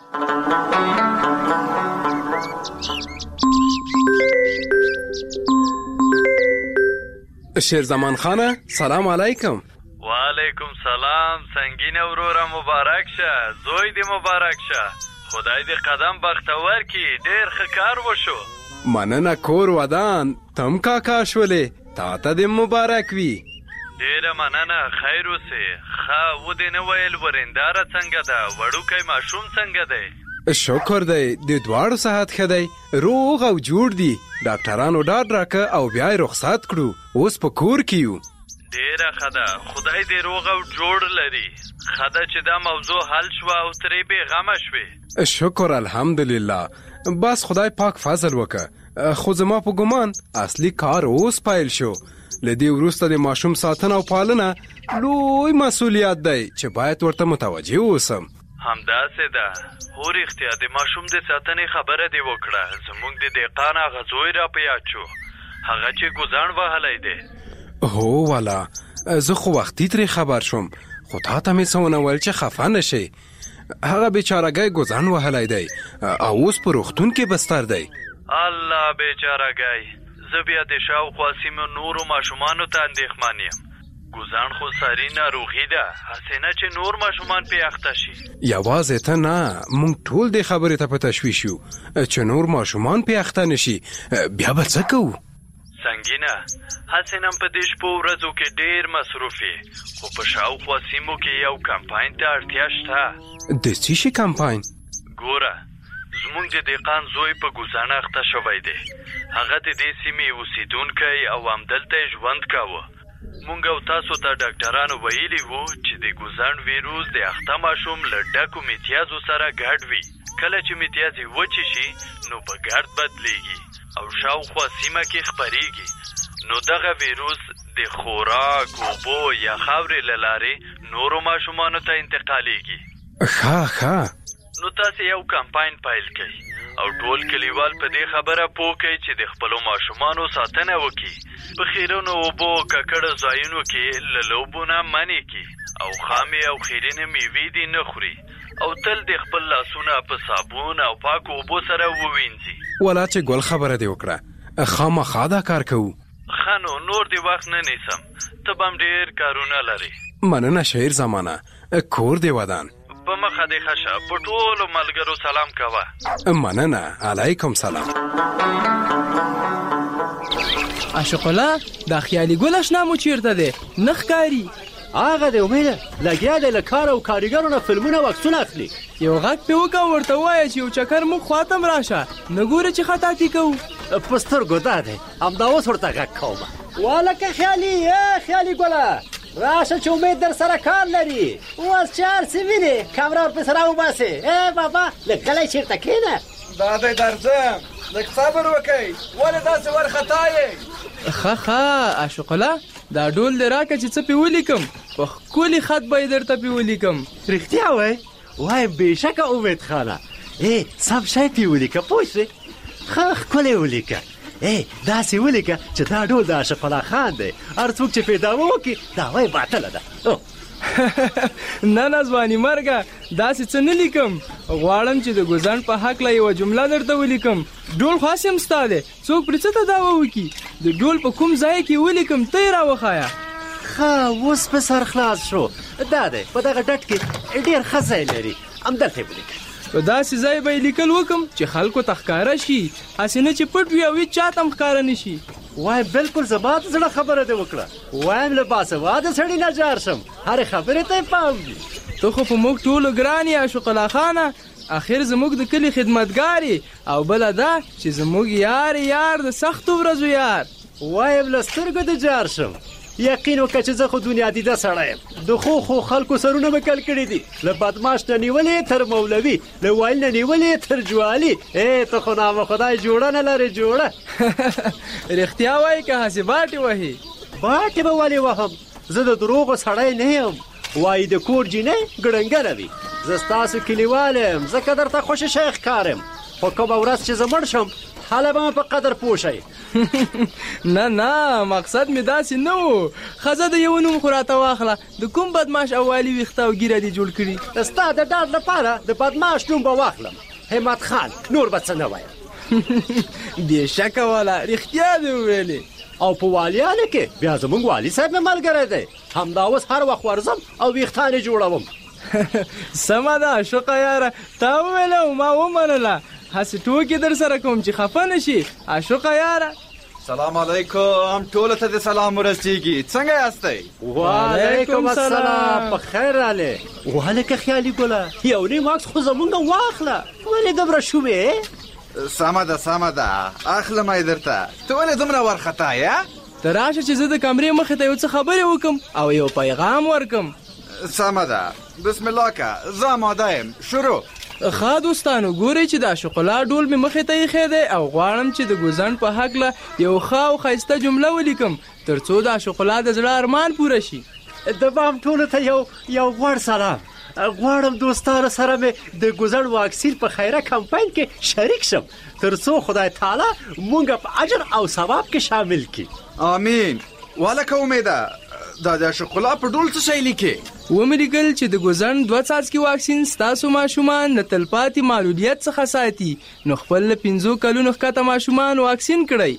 شیرزمان خانه سلام علیکم. وعلیکم سلام. سنگینه وروره مبارک شه، زوی دې مبارک شه. خدای دې قدم بختور کی، ډیر ښه کار وشو. مننه کور ودان، تم کاکا شولې، تا ته دې مبارک وي. ډیره مننه، خیر اوسې. ښه و دې نه ویل ورنداره څنګه ده، وړوکی ماشوم څنګه دی؟ شکر دی د دواړو صحت ښه دی، روغ او جوړ دي. ډاکټرانو ډاډ راکه او بیا یې رخصت کړو، اوس په کور کې یو. ډیره ښه ده، خدای دې روغ او جوړ لري. ښه ده چې دا موضوع حل شوه او ترې بېغمه شوې. شکر الحمدلله. بس خدای پاک فضل وکړه. خو زما په ګمان اصلي کار اوس پیل شو. له دې وروسته د ماشوم ساتنه او پالنه لوی مسؤلیت دی چې باید ورته متوجه اوسم. همداسې ده. هو رښتیا د ماشوم د ساتنې خبره دې وکړه. زموږ د دهقان هغه زوی را په یاد شو، هغه چې ګوزاڼ وهلی دی. هو والا زه خو وختي ترې خبر شوم، خو تا ته مې څه ونه ویل چې خفه نه شې. هغه بیچارهګی ګوزاڼ وهلی دی او اوس په روغتون کې بستر دی. الله بیچارهګی. زه بیا د شاوخوا سیمو نورو ماشومانو ته اندېښمن یم. ګوزاڼ خو ساري ناروغي ده، هسې نه چې نور ماشومان پې اخته شي. یوازې ته نه، موږ ټول دې خبرې ته په تشویش یو چې نور ماشومان پې اخته نه شي. بیا به څه کوو؟ سنګینه، هسې نن په دې شپو ورځو کې ډېر مصروف یې، خو په شاوخوا سیمو کې یو کمپاین ته اړتیا شته. د څه شي کمپاین؟ ګوره، زموږ د دهقان زوی په ګوزاڼ اخته شوی دی. هغه د دې سیمې اوسېدونکی او همدلته یې ژوند کاوه. مونږ او تاسو ته ډاکټرانو ویلي وو چې د ګوزاڼ ویروس د اخته ماشوم له ډکو میتیازو سره ګډ وي. کله چې میتیاز یې وچې شي نو په ګرد بدلیږي او شاوخوا سیمه کې خپریږي. نو دغه ویروس د خوراک اوبو یا خاورې له لارې نورو ماشومانو ته انتقالیږي. ښه ښه نو تاسې یو کمپاین پیل کړئ او ټول کلیوال په دې خبره پوه کړئ چې د خپلو ماشومانو ساتنه وکړي، په خیرونو اوبو ککړو ځایونو کې له لوبو نه منع کړي او خامې او خیرنې میوې دې نه خوري او تل د خپل لاسونه په صابون او پاکو اوبو سره ووینځي. ولا چې ګل خبره دې وکړه، خامخا دا کار کوو. ښه نو نور دې وخت نه نیسم، ته به هم ډېر کارونه لرې. مننه شاعر زمانه، کور دې ودان. په مخه دې ښه شه، په ټولو ملګرو سلام کوه. مننه، علیکم سلام. عاشق الله، دا خیالي ګل اشنا مو چیرته دی؟ نه ښکاري. هغه دی امیده، لګیا دی له کار او کاریګرو نه فلمونه او عکسونه اخلي. یو غږ پې وکړه ورته ووایه چې یو چکر موږ خواته م راشه، نه ګورې چې خطاطي کوو. په سترګو دا دی، همدا اوس ورته غږ کومه. والکه خیالي، ای خیالي ګله، راشه چې امید در سره کار لري. اوس چې هر څه وینې کمره ورپسې راوباسې. ای بابا لږ غلی چېرته کښېنه. دا دی درځم، لږ صبر وکئ، ولې داسې وارخطا یې؟ ښه ښه عاشق الله، دا ډول دې راکړه چې څه پې ولیکم، په ښکلي خط به یې درته پې ولیکم. رښتیا وایې؟ وایم بېشکه امید خانه، ای سم شی پې ولیکه پوه شوې. ښه ښکلی ولیکه. ای داسې ولیکه چې دا ډول د عاشق الله خان دی، هر څوک چې پې دعوه وکړي دعوه یې باطله ده. نه نه ځواني مرګه، داسې څه نه لیکم. غواړم چې د ګوزڼ په هکله یوه جمله درته ولیکم. ډول خاص یم ستا دی، څوک پرې څه ته دعوه وکړي، د ډول په کوم ځای کې ولیکم ته یې راوښایه. ښه اوس په سر خلاص شو. دا دی په دغه ډټ کې ډېر ښه ځای لري، همدلته یې ولیکه. په داسې ځای به یې لیکل وکم چې خلکو ته ښکاره شي، هسې نه چې پټ وي او هېڅ چا ته هم ښکاره نه شي. وایم بالکل زما د زړه خبره دې وکړه. وایم له باسواده سړي نه جار شم، هرې خبرې ته یې پام وي. ته خو په موږ ټولو ګران یې عاشق الله خانه، اخر زموږ د کلي خدمتګار یې، او بله دا چې زموږ یار یار د سختو ورځو یار. وایم له سترګو دې جار شم. یقین وکړه چې زه خو دنیا دیده سړی یم، د خو خو خلکو سرونه مې کل کړي دي، له بدماش نه نیولې تر مولوي، له وایل نه نیولې تر جوالي. ای ته خو نامه خدای جوړه نه لرې جوړه. رښتیا وایي که هسې باټې وهي؟ باټې به ولې وهم، زه د دروغو سړی نه یم. وایي د کور جینۍ ګړنګره وي، زه ستاسو کلیوال یم، ځکه درته خوشې شی ښکارم، خو کومه ورځ چې زه مړ شم هله به مې په قدر پوه شئ. نه نه، مقصد مې داسې نه و. ښځه د یو نوم خو راته واخله، د کوم بدماش او والي ویښته او ږیره دې جوړ کړي. ستا د ډاډ لپاره د بدماش نوم به واخلم، همت خان، نور به څه نه وایم. بېشکه والا، رښتیا دې وویلې. او په والیانو کې بیا زموږ والي صاحب مې ملګری دی، همدا اوس هر وخت ورځم او ویښتان یې جوړوم. سمه ده عاشقه یاره، تا وویله او ما ومنله، هسې ټوکې در سره کوم چې خفه نه شي. عاشقه یاره سلام علیکم، ټولو ته د سلام ورسیږي، څنګه یاستئ؟ وعلیکم السلام، په خیر راغلې. وهلکه خیالي ګله، یو نیم عکس خو زمونږ واخله، ولې دومره شومې؟ سمه ده سمه ده، اخلم یې درته. ته ولې دومره وارخطا یې؟ ته راشه چې زه د کمرې مخې ته یو څه خبرې وکم او یو پیغام ورکم. سمه ده، بسم الله که، زه آماده یم، شروع. ښه دوستانو، ګورئ چې دا شوکولا ډول مې مخې ته ایښی دی او غواړم چې د ګوزڼ په هکله یو ښه او ښایسته جمله ولیکم، تر څو دا شوکولا د زړه ارمان پوره شي. د بام ټولو ته یو یو غوړ سلام. غواړم دوستانو سره مې د ګوزڼ واکسین په خیره کمپاین کې شریک شم، تر څو خدای تعالی مونږ په اجر او ثواب کې شامل کړي. آمین. والکه امیده، دا د شوکولا په ډول څه شی لیکي؟ ومې لیکل چې د ګوزڼ دوه څاڅکي واکسین ستاسو ماشومان له تلپاتې معلولیت څخه ساتي، نو خپل له پنځو کلونو ښکته ماشومان واکسین کړئ.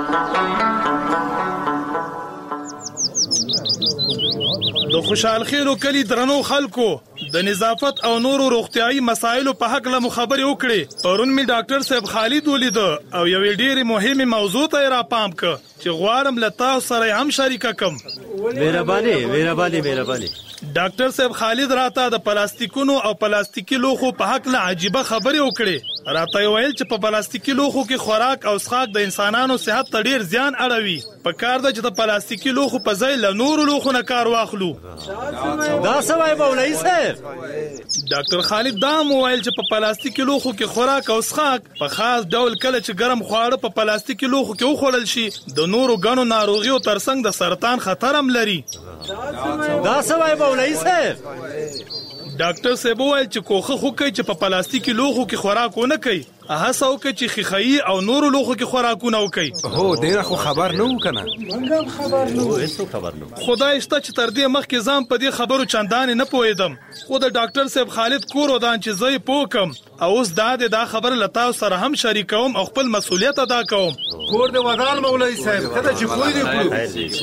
د خوشحال خیرو کلی درنو خلکو د نظافت او نورو روغتیايي مسایلو په حق له خبرې وکړي. پرون می ډاکټر صاحب خالد ولید او یو ډېر مهمه موضوع ته را پام ک چې غواړم له تاسو سره هم شریک کم. مهرباني مهرباني مهرباني ډاکټر صاحب خالد راته د پلاستیکونو او پلاستیکي لوخو په حق له عجيبه خبرې وکړې. راته ویل چې په پلاستیکي لوخو کې خوراک او څښاک د انسانانو صحت ته ډیر زیان اړوي. په کار ده چې د پلاستیکي لوخو په ځای له نورو لوخو نه کار واخلو. دا څه وایي مولوي صاحب؟ ډاکټر خالد دا مو ویل چې په پلاستیکي لوخو کې خوراک او څښاک په خاص ډول کله چې ګرم خواړه په پلاستیکي لوخو کې وخوړل شي د نورو غنو ناروغیو ترڅنګ د سرطان خطر هم لري. دا څه وایي مولوي صاحب؟ ډاکټر صاحب وایي چې کوخه خو کوي چې په پلاستیکي لوخو کې خوراک ونه کوي، هڅه وکړي چې خیخایي او نورو لوخو کې خوراکونه وکړي. هو ډیره خو خبر نه و کنه. منګم خبر نه و، هیڅ خبر نه. خدای شته چې تر دې مخکې ځم په دې خبرو چندانې نه پوهېدم، خو د ډاکټر صاحب خالد کور ودان چې زه یې پوه کم او اوس دا د دا خبره له تاسو سره هم شریکوم او خپل مسؤلیت ادا کوم. کور دې ودان مولوي صاحب، کله چې پوه دې کړو.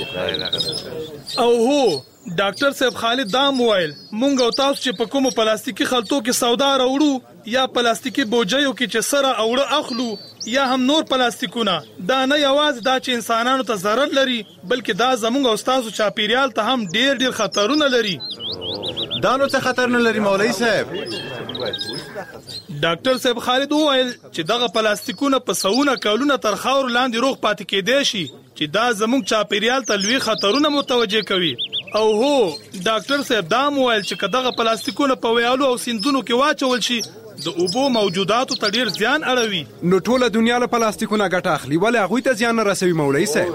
او هو ډاکټر صاحب خالد دا موایل مونږ او تاسو چې په کومو پلاستیکي خلطو کې سودا راوړو یا پلاستیکي بوجیو کې چې سره اوړه اخلو یا هم نور پلاستیکونه، دا نه یوازې دا چې انسانانو ته ضرر لري بلکې دا زمونږ او تاسو چاپیریال ته هم ډیر ډیر خطرونه لري. دا نو څه خطر نه لري مولوي صاحب؟ ډاکټر صاحب خالد وویل چې دغه پلاستیکونه په سونه کلونه تر خاور لاندې روغ پاتې کېدای شي چې دا زموږ چاپیریال ته لوی خطرونه متوجه کوي. او هو ډاکټر صاحب دا وویل چې دغه پلاستیکونه په ویالو او سیندونو کې واچول شي د اوبو موجوداتو ته ډیر زیان اړوي. نو ټوله دنیا له پلاستیکونه ګټه اخلي ولې هغوی ته زیان نه رسوي مولوي صاحب؟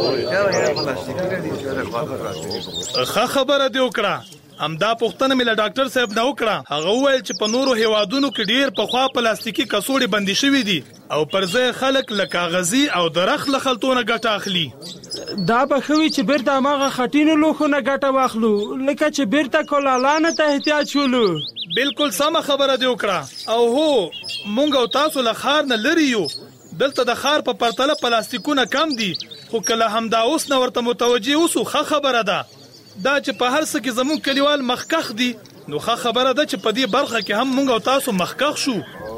ښه خبره دې وکړه. همدا پوښتنه مې له ډاکټر صاحب نه وکړه. هغه وویل چې په نورو هیوادونو کې ډیر پخوا پلاستیکي کڅوړې بندي شوي دي او پر ځای خلک له کاغذي او درخت له خلطونه ګټه اخلي. دا به ښه وي چې بیرته هماغه خټینو لوښو نه ګټه واخلو لکه چې بیرته کولالانو ته احتیاج شولو. بالکل سمه خبره دې وکړه. او هو مونږ او تاسو له ښار نه لرې یو، دلته د ښار په پرتله پلاستیکونه کم دي، خو کله همدا اوس نه ورته متوجه اوسو ښه خبره ده. دا چې په هر څه کې زموږ کلیوال مخکخ دي نو ښه خبره ده چې په دې برخه کې هم مونږ او تاسو مخکخ شو.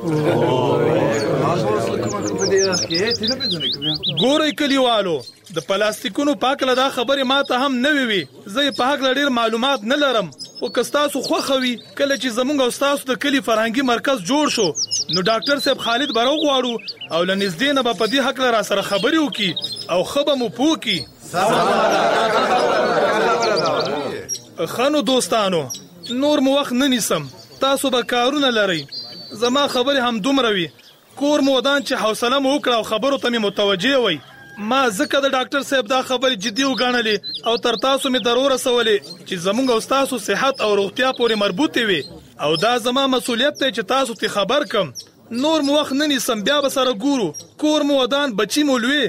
ګورئ کلیوالو، د پلاستیکونو په هکله دا خبرې ماته هم نوې وي، زه یې په هکله ډېر معلومات نه لرم، خو که ستاسو خوښه وي کله چې زموږ او ستاسو د کلي فرهنګي مرکز جوړ شو نو ډاکټر صاحب خالد به راوغواړو او له نږدې نه به په دې هکله را سره خبرې وکړي او ښه به مو پوه کړي. ښه نو دوستانو، نور مو وخت نه نیسم، تاسو به کارونه لرئ، زما خبرې هم دومره وي. کور مو ودان چې حوصله مو وکړه او خبرو ته مې متوجه وئ. ما ځکه د ډاکټر صاحب دا خبرې جدي وګڼلې او تر تاسو مې در ورسولې چې زموږ او ستاسو صحت او روغتیا پورې مربوطې وي او دا زما مسؤلیت دی چې تاسو ته خبر کم. نور مو وخت نه نیسم، بیا به سره ګورو. کور مو ودان، بچی مو لوی.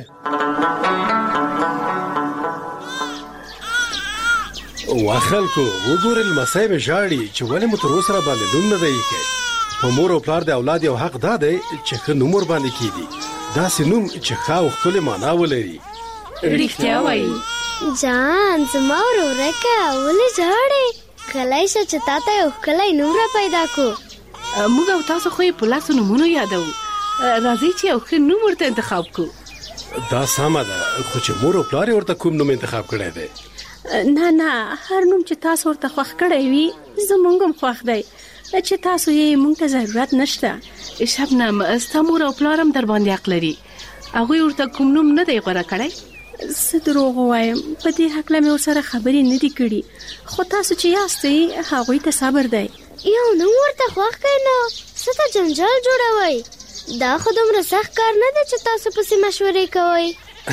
وا خلکو وګورئ لمسی مې ژاړي چې ولې مو تر اوسه را باندې نوم نه دی ایښی. په مور او پلار د اولاد یو حق دا دی چې ښه نوم ورباندې کېږي، داسې نوم چې ښه او ښکلې معنا ولري. رښتیا وایي جان زما ورورکه ولې ژاړې؟ کلی شه چې تا ته یو ښکلی نوم را پیدا کړو. موږ او تاسو خو یې په لاسو نومونو یادوو، راځئ چې یو ښه نوم ورته انتخاب کړو. دا سمه ده، خو چې مور او پلار یې ورته کوم نوم انتخاب کړی دی؟ نه نه، هر نوم چې تاسو ورته خوښ کړی وي زموږ هم خوښ دی، چې تاسو یې موږ ته ضرورت نشته. شبنم، ستا مور او پلار هم در باندې حق لري، هغوی ورته کوم نوم نه دی غوره کړی. څه دروغ وایم، په دې هکله مې ورسره خبرې نه دي کړي، خو تاسو چې یاستئ هغوی ته صبر دی. یو نوم ورته خوښ کړئ نو څه ته جنجال جوړوئ؟ دا خو دومره سخت کار نه دی چې تاسو پسې مشورې کوئ.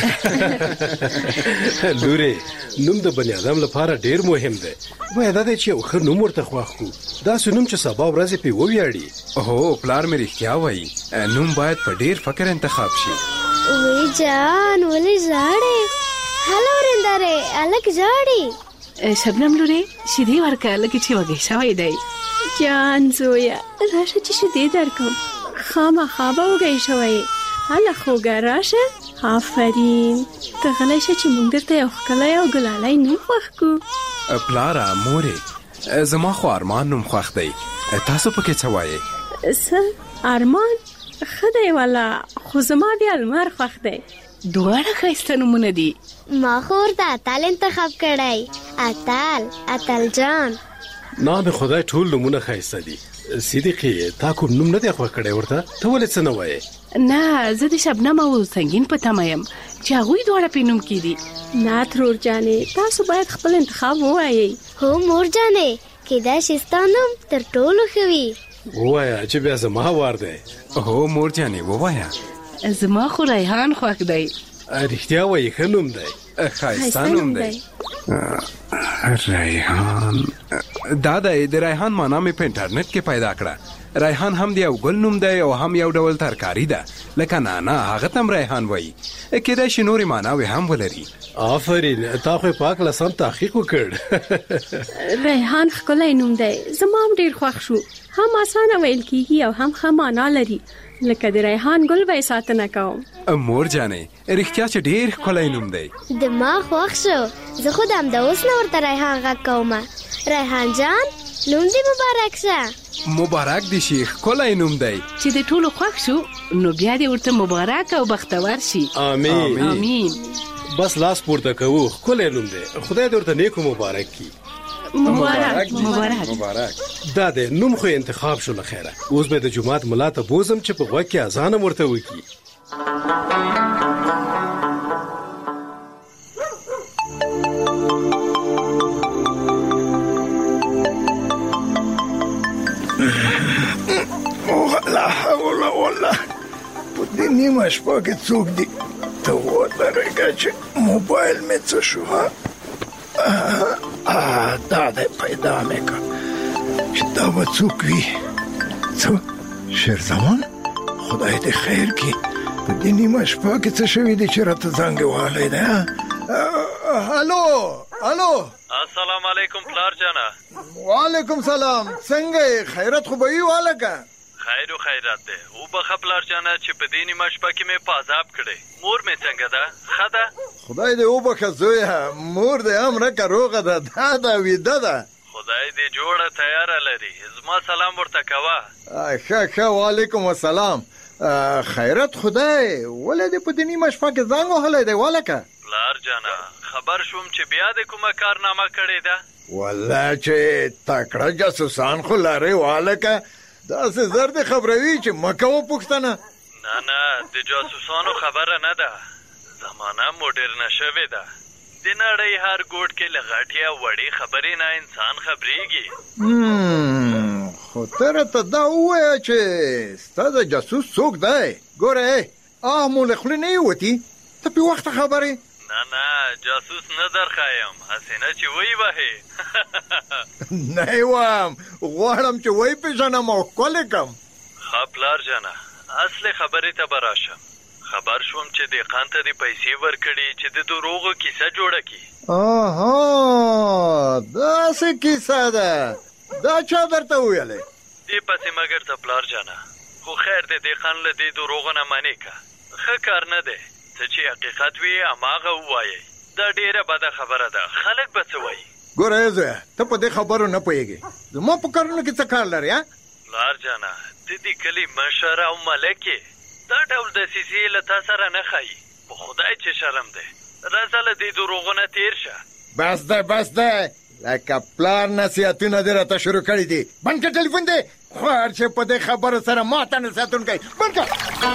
لورې، نوم د بني ادم لپاره ډیر مهم دی. باید دا چې یو ښه نوم ورته خوښ کړو، داسې نوم چې سبا ورځې پې وویاړي. هو پلار مې رښتیا وایي، نوم باید په ډیر فکر انتخاب شي. وی جان ولې ژاړې؟ هله ورندارې هلک ژاړي. شبنم لورې، شیدې ورکړه لکه چې وږی شوی دی. جان زویه راشه چې شیدې درکړم، خامخا به وږی شوی. هله خوږه راشه. آفرین، ته غلی شه چې موږ درته یو ښکلی او ګلالی نوم خوښ کړو. پلاره، مورې، زما خو ارمان نوم خوښ دی، تاسو پکې څه وایې؟ څه ارمان؟ ښه دی والا، خو زما بیا لمر خوښ دی. دواړه ښایسته نومونه دي. ما خو ورته اتل انتخاب کړی. اتل اتل جان. نه به خدای ټول نومونه ښایسته دي. صدیقې تا کوم نوم نه دی خوښ کړی ورته؟ ته ولې څه نه وایې؟ نه زه د شبنم او سنگین په تمه یم چې هغوی دواړه په نوم کې دي. نه ترور جانې تاسو باید خپل انتخاب ووایئ. هو مور جانې کیدای شي ستا نوم تر ټولو ښه وي. ووایه چې بیا زما وار دی. هو مور جانې ووایه. زما خو ریحان خوښ دی. رښتیا وایي ښه نوم دی. ښایسته نوم دی. ریحان دا د ریحان معنا مې په انټرنیټ کې پیدا کړه. ریحان هم دی یو ګل نوم دی او هم یو ډول ترکاری ده لکه نانا هغه تم ریحان وایي. کیدای شي نورې معناوې هم ولري. آفرین تا خو په هکله سم تحقیق وکړ. ریحان ښکلی نوم دی. زما هم ډېر خوښ شو. هم اسانه ویل کېږي او هم ښه معنا لري لکه د ریحان ګل به یې ساتنه کوم. مور جانې رښتیا چې ډېر ښکلی نوم دی. دماغ خوښ شو. زه خو د همدا اوس نه ورته ریحان غږ کومه. ریحان جان نوم دې مبارک شه. مبارک دې شي ښکلی نوم دی. چې د ټولو خوښ شو نو بیا دې ورته مبارک او بختور شي. آمین آمین. بس لاس پورته کوو. ښکلی نوم دی. خدای دې ورته نیکو مبارک کړي. مبارک مبارک مبارک. دا د نوم خو انتخاب شو له خیره. اوس به د جمعات ملا ته بوزم چې په غوږ کې اذان ورته وکړي. لا حول ولا په دې نیمه شپه کې څوک دي؟ ته ودرېږه چې موبایل مې څه شو. دا دی پیدا مې کړ چې دا به څوک وي. څه شیرزمان خدای دې خیر کړي. په دې نیمه شپه کې څه شوي دي چې راته زنګ وهلی دی؟ هلو هلو السلام علیکم پلار جانا. وعلیکم سلام. څنګه خیرت خو به وي والکه؟ خیر و خیرات ده. او بخه پلار جانا چې په دې نیمه شپه کې مې په عذاب کړی. مور مې څنګه ده؟ ښه ده؟ خدای دې وبخه زویه. مور دې هم رکه روغه ده. دا ده ویده ده. خدای دې جوړه تیاره لري. زما سلام ورته کوه. ښه ښه وعلیکم السلام. خیرت خدای ولې دې په دې نیمه شپه کې زنګ وهلی دی والکه؟ پلار جانا خبر شوم چې بیا دې کومه کارنامه کړې ده. والله چې تکړه جاسوسان خو لرې والکه. داسې زر دې خبروي چې مه کوه پوښتنه. نه نه د جاسوسانو خبره نه ده. زمانه موډرنه شوې ده. د نړۍ هر ګوټ کې له غټې او وړې خبرې نه انسان خبرېږي. خو ته راته دا ووایه چې ستا د جاسوس څوک دی؟ ګوره آه مو له خولې نه یې وتي. ته پې وخته خبرې. نه نه جاسوس نه درښایم. هسې نه چې وی وهې. نه یې وایم. غواړم چې وی پېژنم او ښکلې کړم. ښه پلار جانه اصلې خبرې ته به راشم. خبر شوم چې دهقان ته دې پیسې ورکړي چې د دروغو کیسه جوړه کړي. آها داسې کیسه ده. دا چا درته وویلې؟ دې پسې مګر ته پلار جانه. خو خیر دې دهقان له دې دروغو نه منې که. ښه کار نه دی. ته چې حقیقت وي هماغه ووایئ. دا ډېره بده خبره ده. خلک به څه وایي؟ ګوره زویه ته په دې خبرو نه پوهېږې. زما په کارونو کې څه کار لرې؟ پلار جانه ته دې کلي مشر او ملک یې. دا ډول دسیسې له تا سره نه ښایي. په خدای چې شرم دی. راځه له دې دروغو نه تېر شه. بس دی بس دی. لکه پلار نصیحتونه دې راته شروع کړي دي. بند کړه ټلیفون دې. خوار چې په دې خبرو سره ماته نصیحتونه کوي. بند کړه.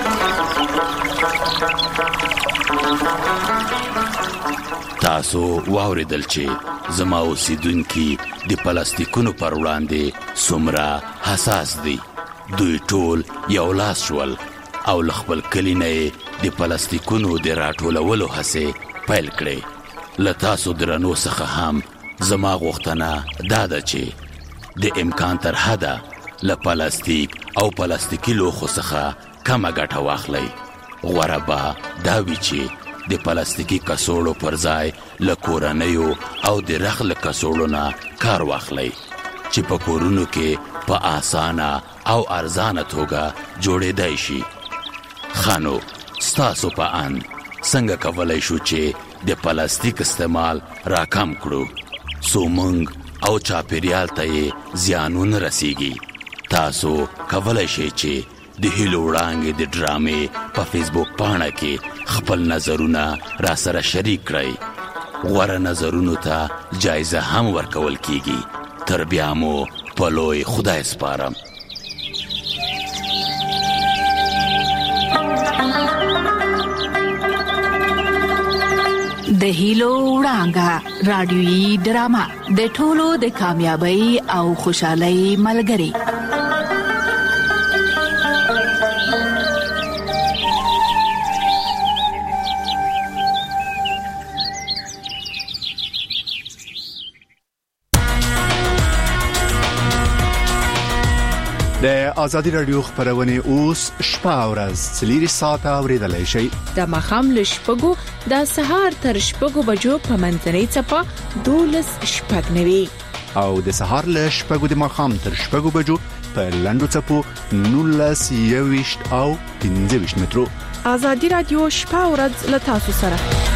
تاسو واوریدل چې زما اوسیدونکي د پلاستیکونو پر وړاندې څومره حساس دي. دوی ټول یو لاس شول او له خپل کلي نه د پلاستیکونو د راټولولو هڅې پیل کړې. له تاسو درنو څخه هم زما غوښتنه دا ده چې د امکان تر حده له پلاستیک او پلاستیکي لوښو څخه کمه ګټه واخلئ. غوره به دا وي چې د پلاستیکي کڅوړو پر ځای له کورنیو او د رخ له کڅوړو نه کار واخلئ چې په کورونو کې په اسانه او ارزانه توګه جوړېدای شي. خانو ستاسو په اند څنګه کولی شو چې د پلاستیک استعمال راکم کړو څو موږ او چاپیریال ته یې زیانون رسیږي؟ تاسو کولی شئ چې د هیلو وړانګې د ډرامې په فیسبوک پاڼه کې خپل نظرونه را سره شریک کړئ. غوره نظرونو ته جایزه هم ورکول کیږي. تر بیا مو په لوی خدای سپارم. د هیلو وړانګه رادیویي ډرامه د ټولو د کامیابی او خوشحالۍ ملګری. د ازادي رادیو خبرونه اوس شپه او ورځ څلور ساعته اوریدلای شئ. د مخام له شپږو د سهار تر شپږو بجو په منځنۍ چپه دولس شپږ نوي او د سهار له شپږو د مخام تر شپږو بجو په لندو چپو نولس یويشت او پنځه ویشت مترو. ازادي رادیو شپه او ورځ له تاسو سره.